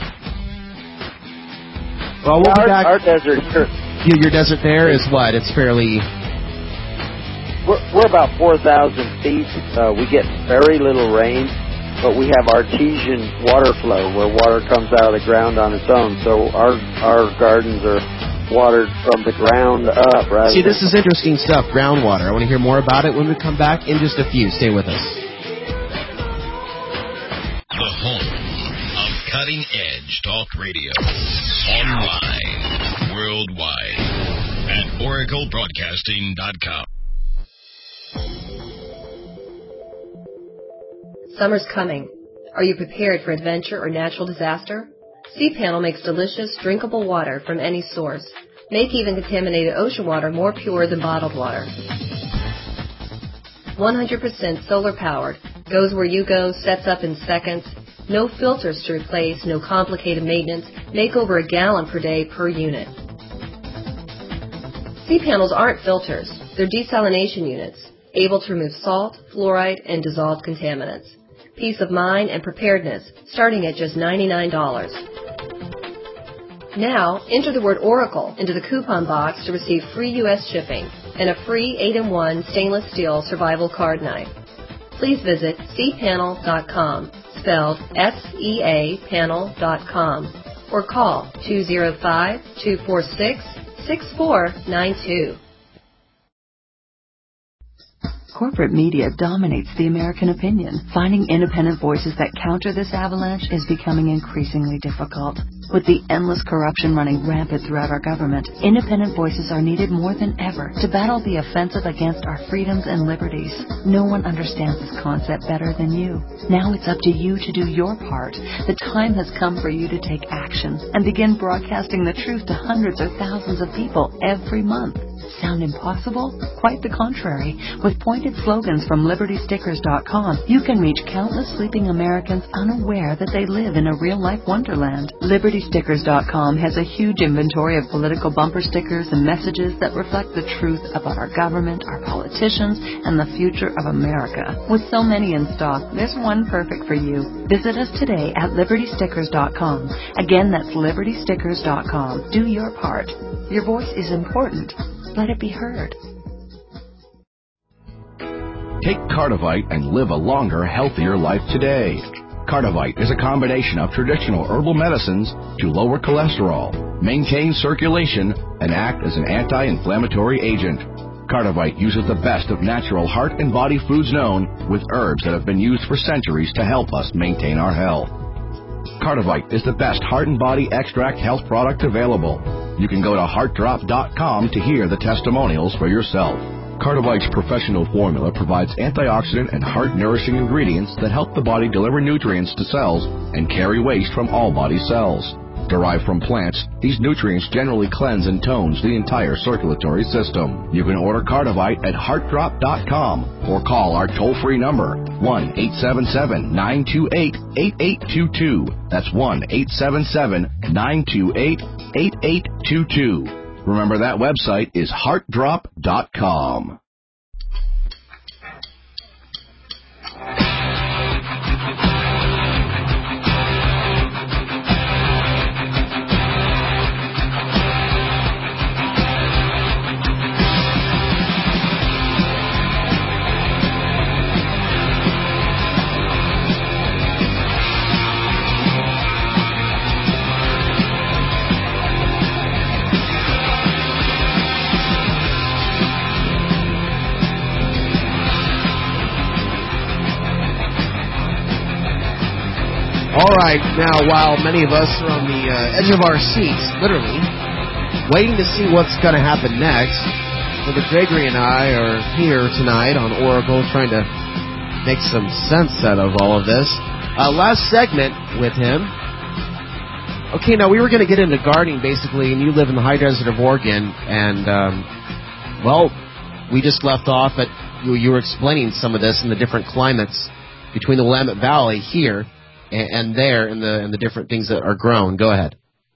Well, we'll our, be back. Our desert, sure. Your, your desert there is what? It's fairly... we're, we're about four thousand feet. Uh, we get very little rain, but we have artesian water flow where water comes out of the ground on its own. So our our gardens are watered from the ground up. Right? See, this is interesting stuff, groundwater. I want to hear more about it when we come back in just a few. Stay with us. The home of Cutting Edge Talk Radio. Online, worldwide, at Oracle Broadcasting dot com. Summer's coming. Are you prepared for adventure or natural disaster? C-Panel makes delicious, drinkable water from any source. Make even contaminated ocean water more pure than bottled water. one hundred percent solar powered. Goes where you go, sets up in seconds. No filters to replace, no complicated maintenance. Make over a gallon per day per unit. C-Panels aren't filters. They're desalination units, able to remove salt, fluoride, and dissolved contaminants. Peace of mind and preparedness, starting at just ninety-nine dollars. Now, enter the word Oracle into the coupon box to receive free U S shipping and a free eight in one stainless steel survival card knife. Please visit C panel dot com, spelled S E A panel dot com, or call two oh five, two four six, six four nine two. Corporate media dominates the American opinion. Finding independent voices that counter this avalanche is becoming increasingly difficult. With the endless corruption running rampant throughout our government, independent voices are needed more than ever to battle the offensive against our freedoms and liberties. No one understands this concept better than you. Now it's up to you to do your part. The time has come for you to take action and begin broadcasting the truth to hundreds or thousands of people every month. Sound impossible? Quite the contrary. With pointed slogans from Liberty Stickers dot com, you can reach countless sleeping Americans unaware that they live in a real-life wonderland. Liberty Stickers dot com has a huge inventory of political bumper stickers and messages that reflect the truth about our government, our politicians, and the future of America. With so many in stock, there's one perfect for you. Visit us today at Liberty Stickers dot com. Again, that's Liberty Stickers dot com. Do your part. Your voice is important. Let it be heard. Take Cardivite and live a longer, healthier life today. Cardivite is a combination of traditional herbal medicines to lower cholesterol, maintain circulation, and act as an anti-inflammatory agent. Cardivite uses the best of natural heart and body foods known, with herbs that have been used for centuries to help us maintain our health. Cardivite is the best heart and body extract health product available. You can go to heart drop dot com to hear the testimonials for yourself. Cardivite's professional formula provides antioxidant and heart-nourishing ingredients that help the body deliver nutrients to cells and carry waste from all body cells. Derived from plants, these nutrients generally cleanse and tones the entire circulatory system. You can order Cardivite at heart drop dot com or call our toll-free number, one eight seven seven, nine two eight, eight eight two two. That's one eight seven seven, nine two eight, eight eight two two. Remember, that website is heart drop dot com. All right, now while many of us are on the uh, edge of our seats, literally, waiting to see what's going to happen next, Brother Gregory and I are here tonight on Oracle trying to make some sense out of all of this. Uh, last segment with him. Okay, now we were going to get into gardening basically, and you live in the high desert of Oregon, and, um, well, we just left off at, you, you were explaining some of this in the different climates between the Willamette Valley here and there, and the and the different things that are grown. Go ahead.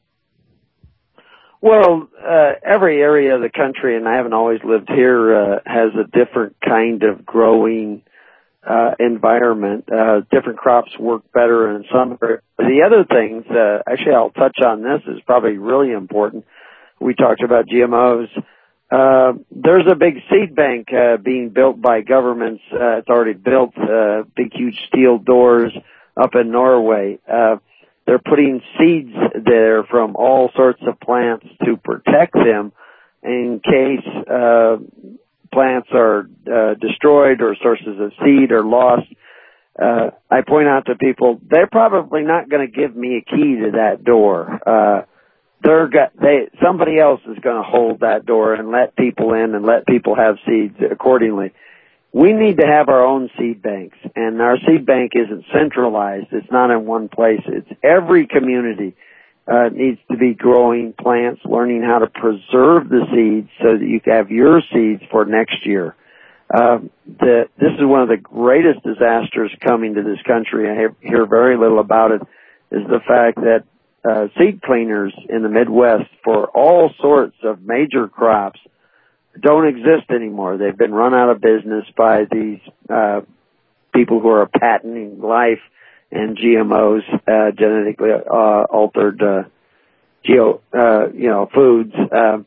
Well, uh, every area of the country, and I haven't always lived here, uh, has a different kind of growing uh, environment. Uh, different crops work better in some areas. The other things, uh, actually I'll touch on this, is probably really important. We talked about G M Os. Uh, there's a big seed bank uh, being built by governments. Uh, it's already built, uh, big, huge steel doors up in Norway. Uh, they're putting seeds there from all sorts of plants to protect them in case uh, plants are uh, destroyed or sources of seed are lost. Uh, I point out to people, they're probably not going to give me a key to that door. Uh, They're got, they, somebody else is going to hold that door and let people in and let people have seeds accordingly. We need to have our own seed banks, and our seed bank isn't centralized. It's not in one place. It's every community uh, needs to be growing plants, learning how to preserve the seeds so that you can have your seeds for next year. Uh, the, this is one of the greatest disasters coming to this country. I hear very little about it, is the fact that Uh, seed cleaners in the Midwest for all sorts of major crops don't exist anymore. They've been run out of business by these uh, people who are patenting life and G M Os, uh, genetically uh, altered, uh, geo, uh, you know, foods. Uh,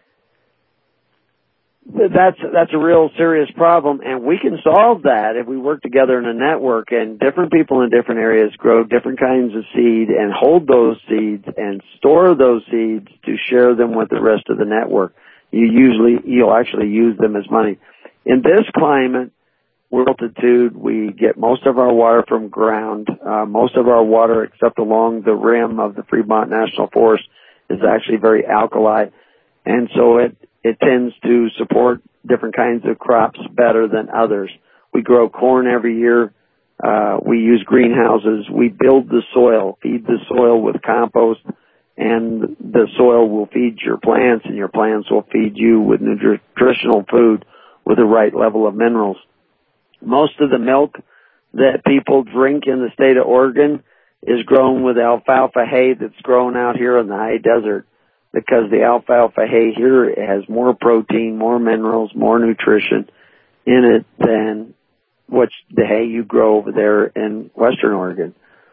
That's that's a real serious problem, and we can solve that if we work together in a network, and different people in different areas grow different kinds of seed and hold those seeds and store those seeds to share them with the rest of the network. You usually, you'll actually use them as money. In this climate, we're altitude, we get most of our water from ground. Uh, most of our water, except along the rim of the Fremont National Forest, is actually very alkali, and so it It tends to support different kinds of crops better than others. We grow corn every year. Uh, we use greenhouses. We build the soil, feed the soil with compost, and the soil will feed your plants, and your plants will feed you with nutritional food with the right level of minerals. Most of the milk that people drink in the state of Oregon is grown with alfalfa hay that's grown out here in the high desert, because the alfalfa hay here has more protein, more minerals, more nutrition in it than what the hay you grow over there in Western Oregon.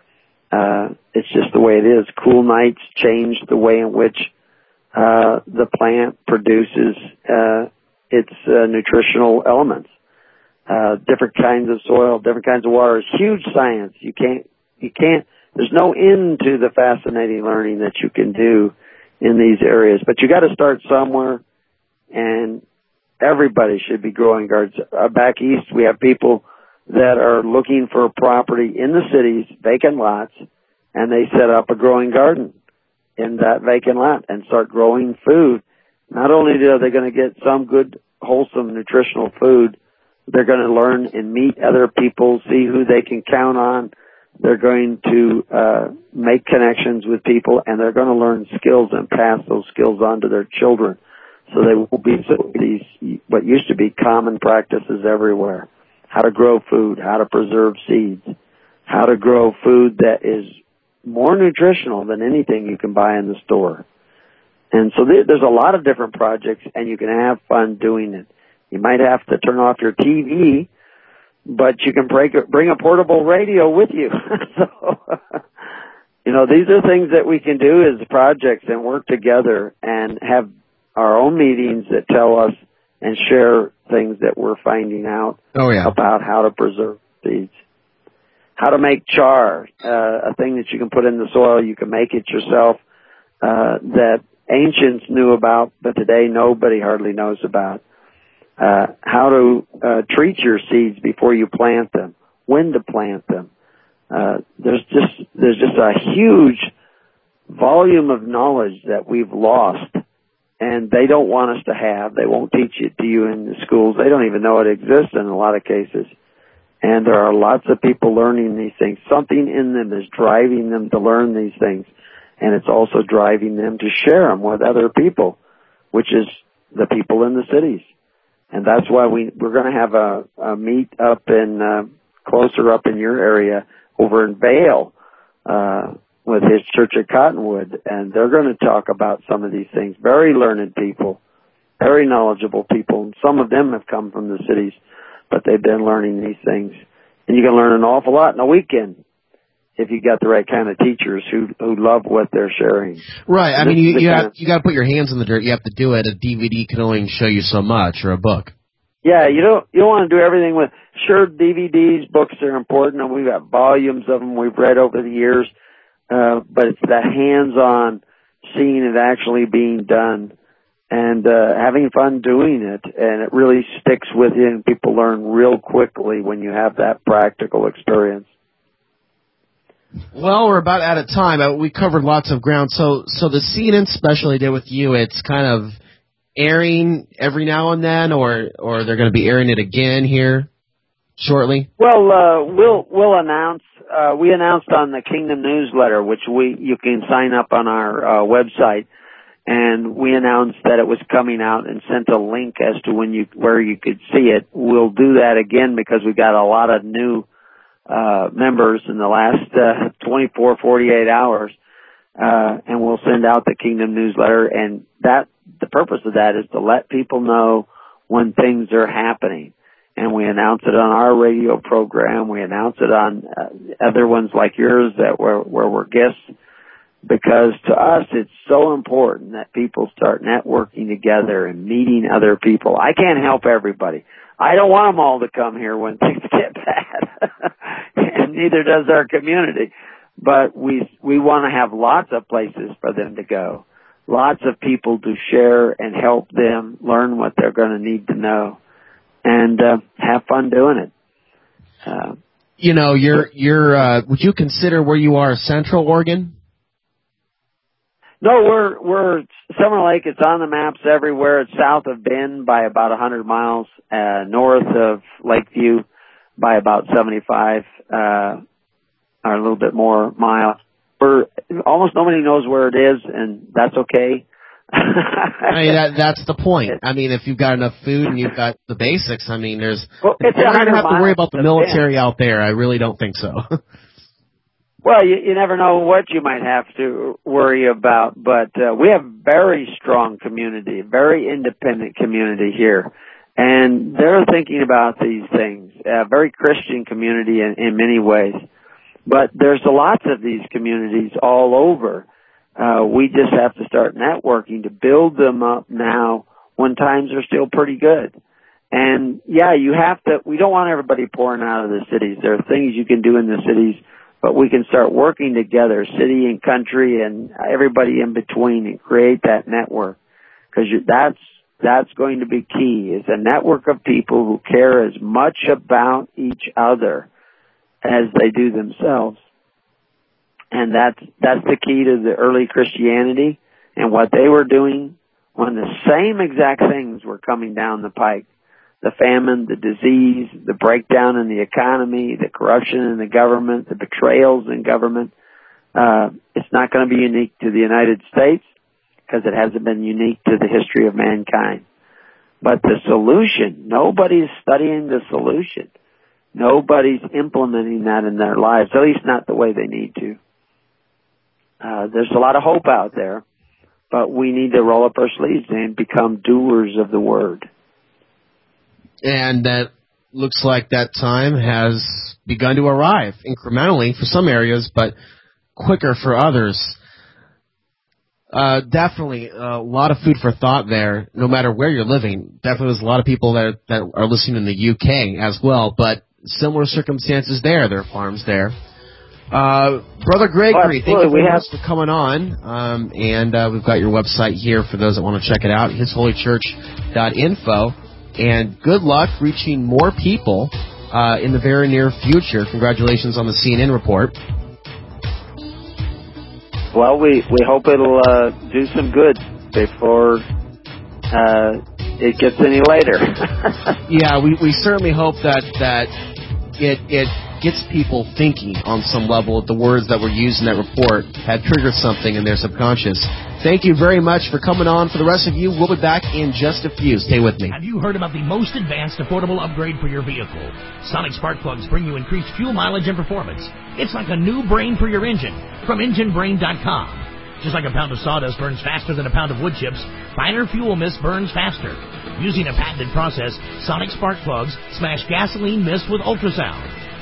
Uh, it's just the way it is. Cool nights change the way in which uh, the plant produces uh, its uh, nutritional elements. Uh, different kinds of soil, different kinds of water. It's huge science. You can't, you can't, there's no end to the fascinating learning that you can do in these areas, but you got to start somewhere, and everybody should be growing gardens. Uh, back east, we have people that are looking for property in the cities, vacant lots, and they set up a growing garden in that vacant lot and start growing food. Not only are they going to get some good, wholesome, nutritional food, they're going to learn and meet other people, see who they can count on. They're going to uh, make connections with people, and they're going to learn skills and pass those skills on to their children. So they will be these what used to be common practices everywhere: how to grow food, how to preserve seeds, how to grow food that is more nutritional than anything you can buy in the store. And so there's a lot of different projects, and you can have fun doing it. You might have to turn off your T V, but you can break, bring a portable radio with you. So, you know, these are things that we can do as projects and work together and have our own meetings that tell us and share things that we're finding out oh, yeah. about how to preserve seeds. How to make char, uh, a thing that you can put in the soil. You can make it yourself, uh, that ancients knew about, but today nobody hardly knows about. Uh, how to uh, treat your seeds before you plant them, when to plant them. Uh, there's just there's just a huge volume of knowledge that we've lost, and they don't want us to have. They won't teach it to you in the schools. They don't even know it exists in a lot of cases. And there are lots of people learning these things. Something in them is driving them to learn these things, and it's also driving them to share them with other people, which is the people in the cities. And that's why we, we're going to have a, a meet up in, uh, closer up in your area over in Vail, uh, with his church at Cottonwood. And they're going to talk about some of these things. Very learned people, very knowledgeable people. And some of them have come from the cities, but they've been learning these things. And you can learn an awful lot in a weekend. if you got the right kind of teachers who who love what they're sharing. Right. I And mean, this you is the you kind have you got to put your hands in the dirt. You have to do it. A D V D can only show you so much, or a book. Yeah, you don't you don't want to do everything with. Sure, D V Ds, books are important, and we've got volumes of them we've read over the years. Uh, but it's the hands-on, seeing it actually being done, and uh, having fun doing it, and it really sticks with you, and people learn real quickly when you have that practical experience. Well, we're about out of time. Uh, we covered lots of ground. So, so the C N N special they did with you, it's kind of airing every now and then, or or they're going to be airing it again here shortly? Well, uh, we'll we'll announce. Uh, we announced on the Kingdom newsletter, which we you can sign up on our uh, website, and we announced that it was coming out and sent a link as to when you where you could see it. We'll do that again because we got a lot of new uh, members in the last uh, twenty-four, forty-eight hours, uh, and we'll send out the Kingdom newsletter. And that the purpose of that is to let people know when things are happening. And we announce it on our radio program. We announce it on uh, other ones like yours that where, where we're guests, because to us it's so important that people start networking together and meeting other people. I can't help everybody. I don't want them all to come here when things get bad, and neither does our community. But we we want to have lots of places for them to go, lots of people to share and help them learn what they're going to need to know. And uh, have fun doing it. Uh, you know, you're you're. Uh, would you consider where you are Central Oregon? No, we're we're Summer Lake. It's on the maps everywhere. It's south of Bend by about one hundred miles, uh, north of Lakeview by about seventy-five, uh, or a little bit more miles. We're almost nobody knows where it is, and that's okay. I mean, that, that's the point. I mean, if you've got enough food and you've got the basics, I mean, there's well, it's you're not going to have to worry about the military Bend. out there. I really don't think so. Well, you, you never know what you might have to worry about, but uh, we have very strong community, very independent community here, and they're thinking about these things. A very Christian community in, in many ways, but there's lots of these communities all over. Uh, we just have to start networking to build them up now when times are still pretty good. And yeah, you have to, we don't want everybody pouring out of the cities. There are things you can do in the cities, but we can start working together, city and country and everybody in between, and create that network. Cause you, that's, that's going to be key, is a network of people who care as much about each other as they do themselves. And that's, that's the key to the early Christianity and what they were doing when the same exact things were coming down the pike. The famine, the disease, the breakdown in the economy, the corruption in the government, the betrayals in government. Uh, it's not going to be unique to the United States because it hasn't been unique to the history of mankind. But the solution, nobody's studying the solution. Nobody's implementing that in their lives, at least not the way they need to. Uh, there's a lot of hope out there, but we need to roll up our sleeves and become doers of the word. And that looks like that time has begun to arrive incrementally for some areas, but quicker for others. Uh, definitely a lot of food for thought there, no matter where you're living. Definitely there's a lot of people that, that are listening in the U K as well, but similar circumstances there. There are farms there. Uh, Brother Gregory, oh, thank you very we much have... for coming on. Um, and uh, we've got your website here for those that want to check it out, his holy church dot info. And good luck reaching more people uh, in the very near future. Congratulations on the C N N report. Well, we, we hope it'll uh, do some good before uh, it gets any later. Yeah, we, we certainly hope that that it it gets people thinking on some level. The words that were used in that report have triggered something in their subconscious. Thank you very much for coming on. For the rest of you, we'll be back in just a few. Stay with me. Have you heard about the most advanced affordable upgrade for your vehicle? Sonic Spark Plugs bring you increased fuel mileage and performance. It's like a new brain for your engine from engine brain dot com. Just like a pound of sawdust burns faster than a pound of wood chips, finer fuel mist burns faster. Using a patented process, Sonic Spark Plugs smash gasoline mist with ultrasound.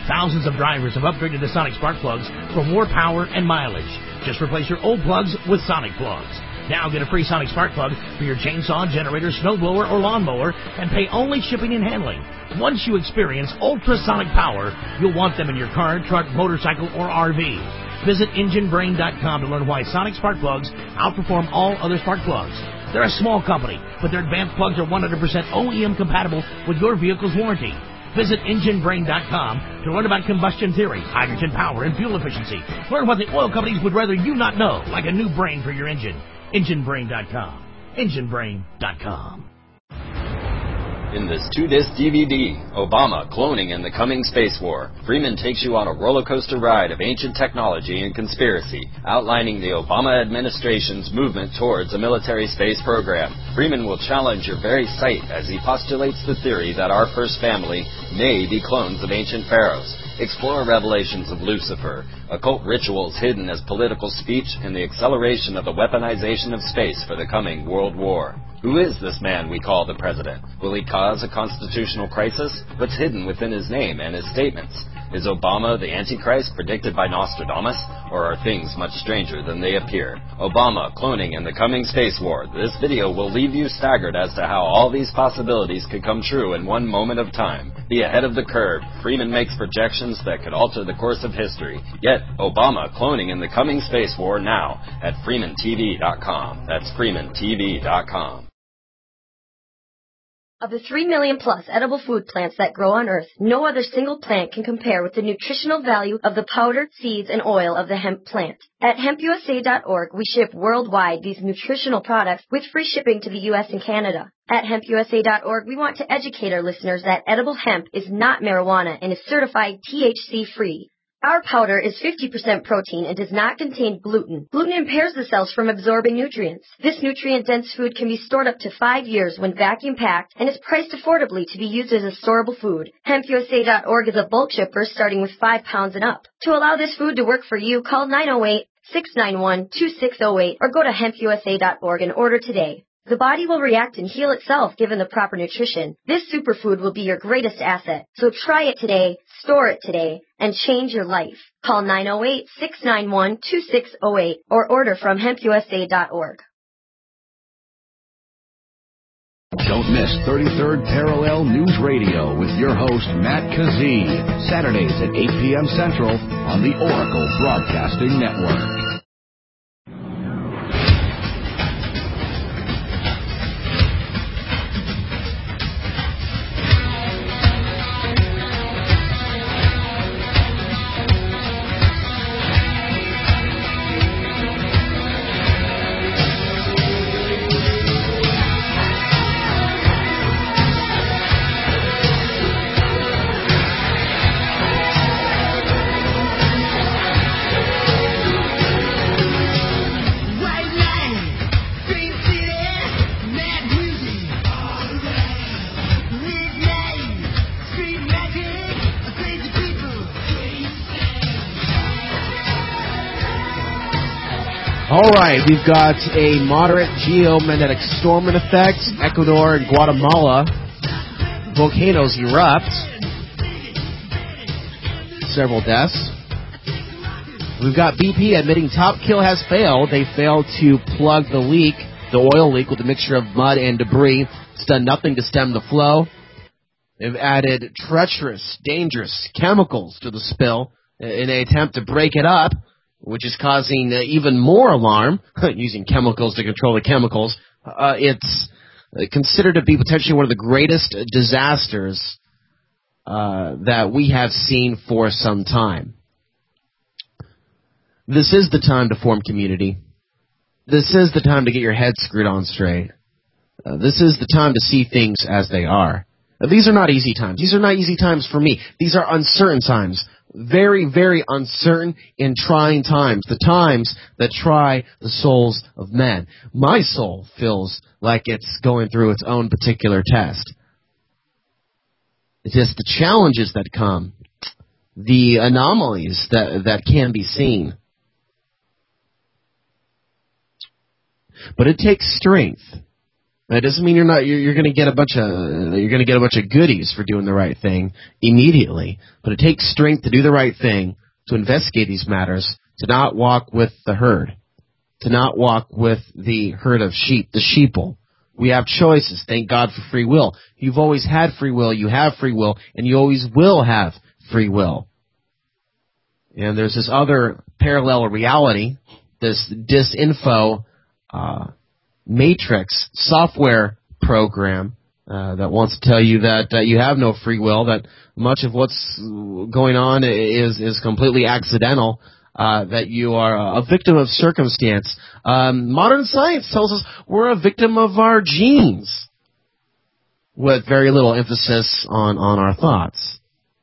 Thousands of drivers have upgraded to Sonic spark plugs for more power and mileage. Just replace your old plugs with Sonic plugs. Now get a free Sonic spark plug for your chainsaw, generator, snowblower, or lawnmower and pay only shipping and handling. Once you experience ultrasonic power, you'll want them in your car, truck, motorcycle, or R V. Visit engine brain dot com to learn why Sonic spark plugs outperform all other spark plugs. They're a small company, but their advanced plugs are one hundred percent O E M compatible with your vehicle's warranty. Visit engine brain dot com to learn about combustion theory, hydrogen power, and fuel efficiency. Learn what the oil companies would rather you not know, like a new brain for your engine. engine brain dot com. engine brain dot com. In this two-disc D V D, Obama, Cloning and the Coming Space War, Freeman takes you on a roller coaster ride of ancient technology and conspiracy, outlining the Obama administration's movement towards a military space program. Freeman will challenge your very sight as he postulates the theory that our first family may be clones of ancient pharaohs. Explore revelations of Lucifer, occult rituals hidden as political speech, and the acceleration of the weaponization of space for the coming World War. Who is this man we call the president? Will he cause a constitutional crisis? What's hidden within his name and his statements? Is Obama the Antichrist predicted by Nostradamus? Or are things much stranger than they appear? Obama, Cloning and the Coming Space War. This video will leave you staggered as to how all these possibilities could come true in one moment of time. Be ahead of the curve. Freeman makes projections that could alter the course of history. Get Obama, Cloning and the Coming Space War now at freeman t v dot com. That's freeman t v dot com. Of the three million plus edible food plants that grow on Earth, no other single plant can compare with the nutritional value of the powdered seeds and oil of the hemp plant. At hemp u s a dot org, we ship worldwide these nutritional products with free shipping to the U S and Canada. At hemp u s a dot org, we want to educate our listeners that edible hemp is not marijuana and is certified T H C-free. Our powder is fifty percent protein and does not contain gluten. Gluten impairs the cells from absorbing nutrients. This nutrient-dense food can be stored up to five years when vacuum-packed and is priced affordably to be used as a storable food. hemp u s a dot org is a bulk shipper starting with five pounds and up. To allow this food to work for you, call nine oh eight, six nine one, two six oh eight or go to hemp u s a dot org and order today. The body will react and heal itself given the proper nutrition. This superfood will be your greatest asset. So try it today, store it today, and change your life. Call nine oh eight, six nine one, two six oh eight or order from hemp u s a dot org. Don't miss thirty-third Parallel News Radio with your host, Matt Kazee, Saturdays at eight p.m. Central on the Oracle Broadcasting Network. All right, we've got a moderate geomagnetic storm in effect. Ecuador and Guatemala, volcanoes erupt. Several deaths. We've got B P admitting Top Kill has failed. They failed to plug the leak, the oil leak, with a mixture of mud and debris. It's done nothing to stem the flow. They've added treacherous, dangerous chemicals to the spill in an attempt to break it up, which is causing uh, even more alarm, using chemicals to control the chemicals. Uh, it's considered to be potentially one of the greatest disasters uh, that we have seen for some time. This is the time to form community. This is the time to get your head screwed on straight. Uh, this is the time to see things as they are. Now, these are not easy times. These are not easy times for me. These are uncertain times. Very, very uncertain and trying times. The times that try the souls of men. My soul feels like it's going through its own particular test. It's just the challenges that come. The anomalies that, that can be seen. But it takes strength. That doesn't mean you're not. You're, you're going to get a bunch of. You're going to get a bunch of goodies for doing the right thing immediately. But it takes strength to do the right thing, to investigate these matters, to not walk with the herd, to not walk with the herd of sheep, the sheeple. We have choices. Thank God for free will. You've always had free will. You have free will, and you always will have free will. And there's this other parallel reality, this disinfo uh, matrix software program uh, that wants to tell you that uh, you have no free will, that much of what's going on is is completely accidental, uh, that you are a victim of circumstance. Um, modern science tells us we're a victim of our genes, with very little emphasis on, on our thoughts.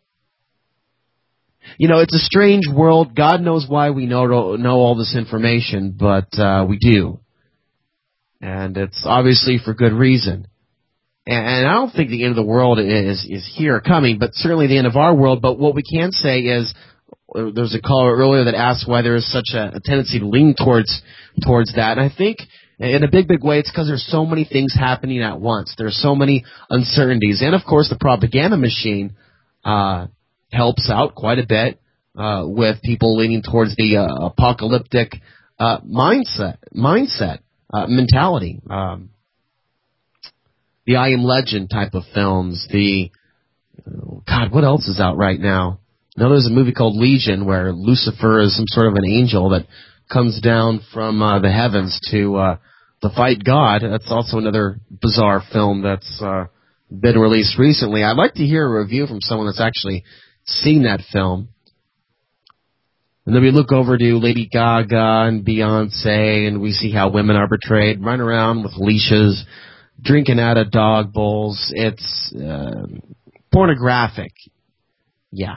You know, it's a strange world. God knows why we know know all this information, but uh, we do. And it's obviously for good reason. And, and I don't think the end of the world is, is here coming, but certainly the end of our world. But what we can say is, there's a caller earlier that asked why there is such a, a tendency to lean towards towards that. And I think in a big, big way, it's because there's so many things happening at once. There's so many uncertainties. And, of course, the propaganda machine uh helps out quite a bit uh, with people leaning towards the uh, apocalyptic uh, mindset, mindset uh, mentality. Um, the I Am Legend type of films. The oh God, what else is out right now? Now there's a movie called Legion where Lucifer is some sort of an angel that comes down from uh, the heavens to uh, to fight God. That's also another bizarre film that's uh, been released recently. I'd like to hear a review from someone that's actually seen that film. And then we look over to Lady Gaga and Beyonce, and we see how women are portrayed, run around with leashes, drinking out of dog bowls. It's uh, pornographic. Yeah.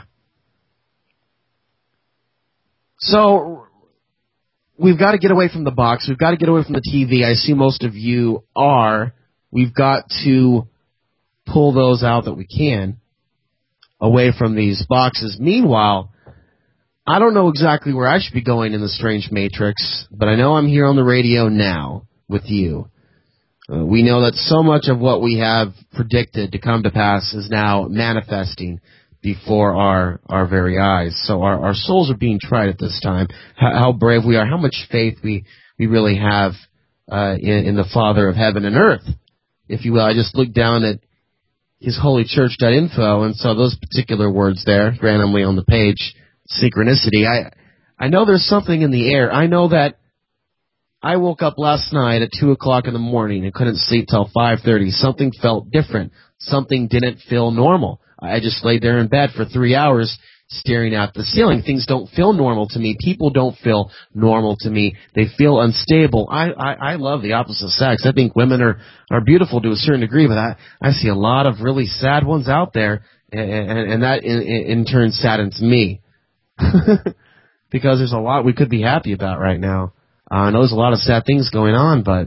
So we've got to get away from the box. We've got to get away from the T V. I see most of you are. We've got to pull those out that we can away from these boxes. Meanwhile, I don't know exactly where I should be going in the strange matrix, but I know I'm here on the radio now with you. Uh, we know that so much of what we have predicted to come to pass is now manifesting before our, our very eyes. So our, our souls are being tried at this time. How, how brave we are, how much faith we, we really have uh, in, in the Father of heaven and earth, if you will. I just looked down at his holy church dot info and saw those particular words there randomly on the page. Synchronicity. I I know there's something in the air. I know that I woke up last night at two o'clock in the morning and couldn't sleep till five thirty. Something felt different. Something didn't feel normal. I just laid there in bed for three hours staring at the ceiling. Things don't feel normal to me. People don't feel normal to me. They feel unstable. I, I, I love the opposite sex. I think women are, are beautiful to a certain degree, but I, I see a lot of really sad ones out there, and, and, and that in, in turn saddens me. Because there's a lot we could be happy about right now. Uh, I know there's a lot of sad things going on, but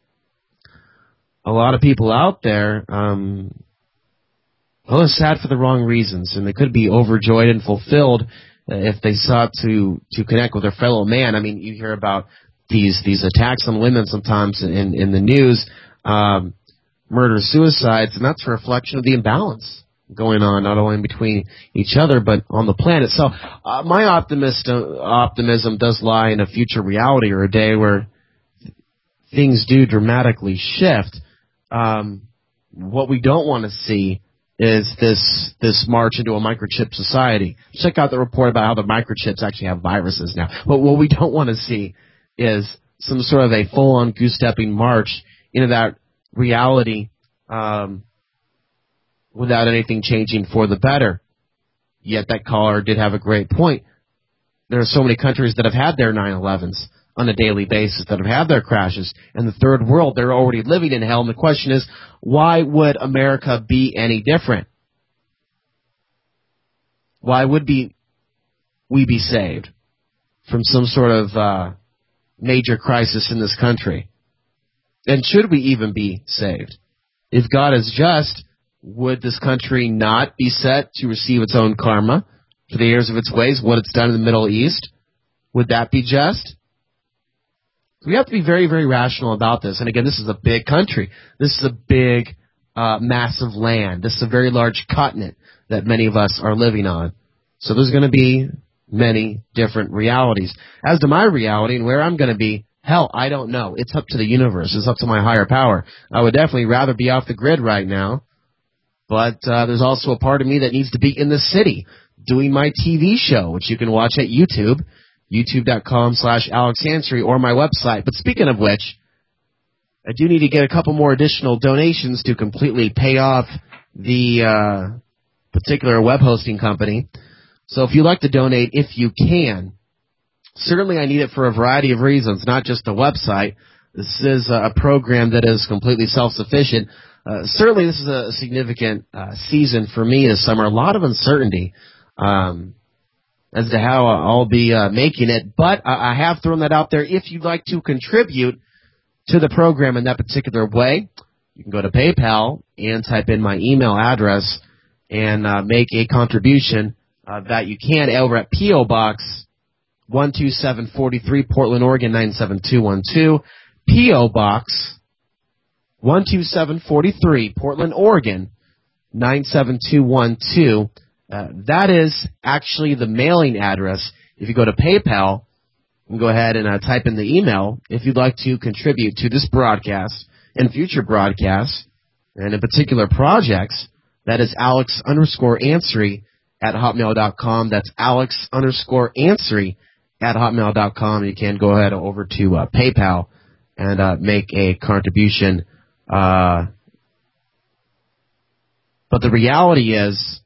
a lot of people out there, um, well, they're sad for the wrong reasons, and they could be overjoyed and fulfilled uh, if they sought to, to connect with their fellow man. I mean, you hear about these these attacks on women sometimes in, in the news, um, murder, suicides, and that's a reflection of the imbalance going on, not only between each other, but on the planet. So uh, my optimist, uh, optimism does lie in a future reality or a day where things do dramatically shift. Um, what we don't want to see is this this march into a microchip society. Check out the report about how the microchips actually have viruses now. But what we don't want to see is some sort of a full-on goose-stepping march into that reality um without anything changing for the better. Yet that caller did have a great point. There are so many countries that have had their nine elevens on a daily basis, that have had their crashes. In the third world, they're already living in hell. And the question is, why would America be any different? Why would be we be saved from some sort of uh, major crisis in this country? And should we even be saved? If God is just, would this country not be set to receive its own karma for the errors of its ways, what it's done in the Middle East? Would that be just? We have to be very, very rational about this. And again, this is a big country. This is a big, uh, massive land. This is a very large continent that many of us are living on. So there's going to be many different realities. As to my reality and where I'm going to be, hell, I don't know. It's up to the universe. It's up to my higher power. I would definitely rather be off the grid right now. But uh, there's also a part of me that needs to be in the city doing my T V show, which you can watch at YouTube, youtube.com slash Alex Ansary, or my website. But speaking of which, I do need to get a couple more additional donations to completely pay off the uh, particular web hosting company. So if you'd like to donate, if you can, certainly I need it for a variety of reasons, not just the website. This is a program that is completely self-sufficient. Uh, certainly this is a significant uh, season for me this summer. A lot of uncertainty um, as to how I'll be uh, making it. But I, I have thrown that out there. If you'd like to contribute to the program in that particular way, you can go to PayPal and type in my email address and uh, make a contribution uh, that you can over at P O. Box one two seven four three, Portland, Oregon nine seven two one two. P O. Box one two seven four three, Portland, Oregon nine seven two one two. Uh, that is actually the mailing address. If you go to PayPal, you can go ahead and uh, type in the email if you'd like to contribute to this broadcast and future broadcasts, and in particular projects. That is Alex underscore Ansary at hotmail dot com. That's Alex underscore Ansary at hotmail dot com. You can go ahead over to uh, PayPal and uh, make a contribution. Uh, but the reality is,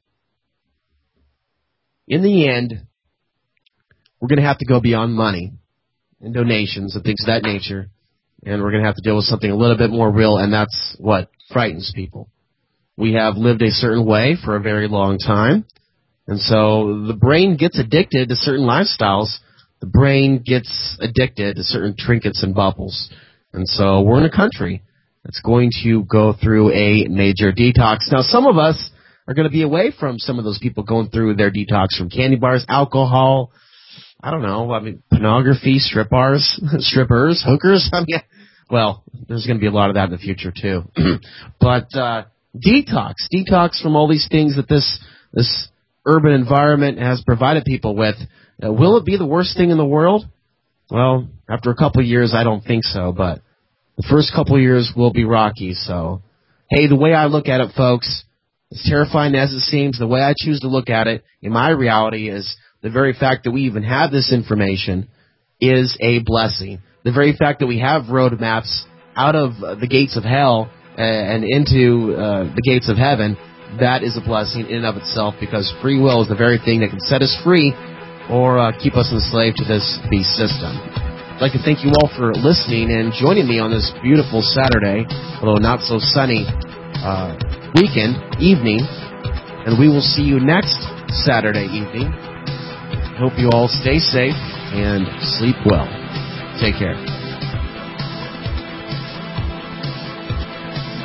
in the end, we're going to have to go beyond money and donations and things of that nature, and we're going to have to deal with something a little bit more real, and that's what frightens people. We have lived a certain way for a very long time, and so the brain gets addicted to certain lifestyles. The brain gets addicted to certain trinkets and bubbles. And so we're in a country that's going to go through a major detox. Now, some of us are going to be away from some of those people going through their detox from candy bars, alcohol, I don't know, I mean, pornography, strip bars, strippers, hookers. I mean, well, there's going to be a lot of that in the future, too. But uh, detox, detox from all these things that this this urban environment has provided people with. Uh, will it be the worst thing in the world? Well, after a couple of years, I don't think so, but the first couple of years will be rocky. So, hey, the way I look at it, folks, as terrifying as it seems, the way I choose to look at it in my reality is the very fact that we even have this information is a blessing. The very fact that we have roadmaps out of uh, the gates of hell uh, and into uh, the gates of heaven, that is a blessing in and of itself, because free will is the very thing that can set us free or uh, keep us enslaved to this beast system. I'd like to thank you all for listening and joining me on this beautiful Saturday, although not so sunny, uh, weekend, evening, and we will see you next Saturday evening. Hope you all stay safe and sleep well. Take care.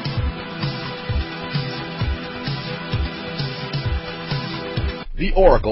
The Oracle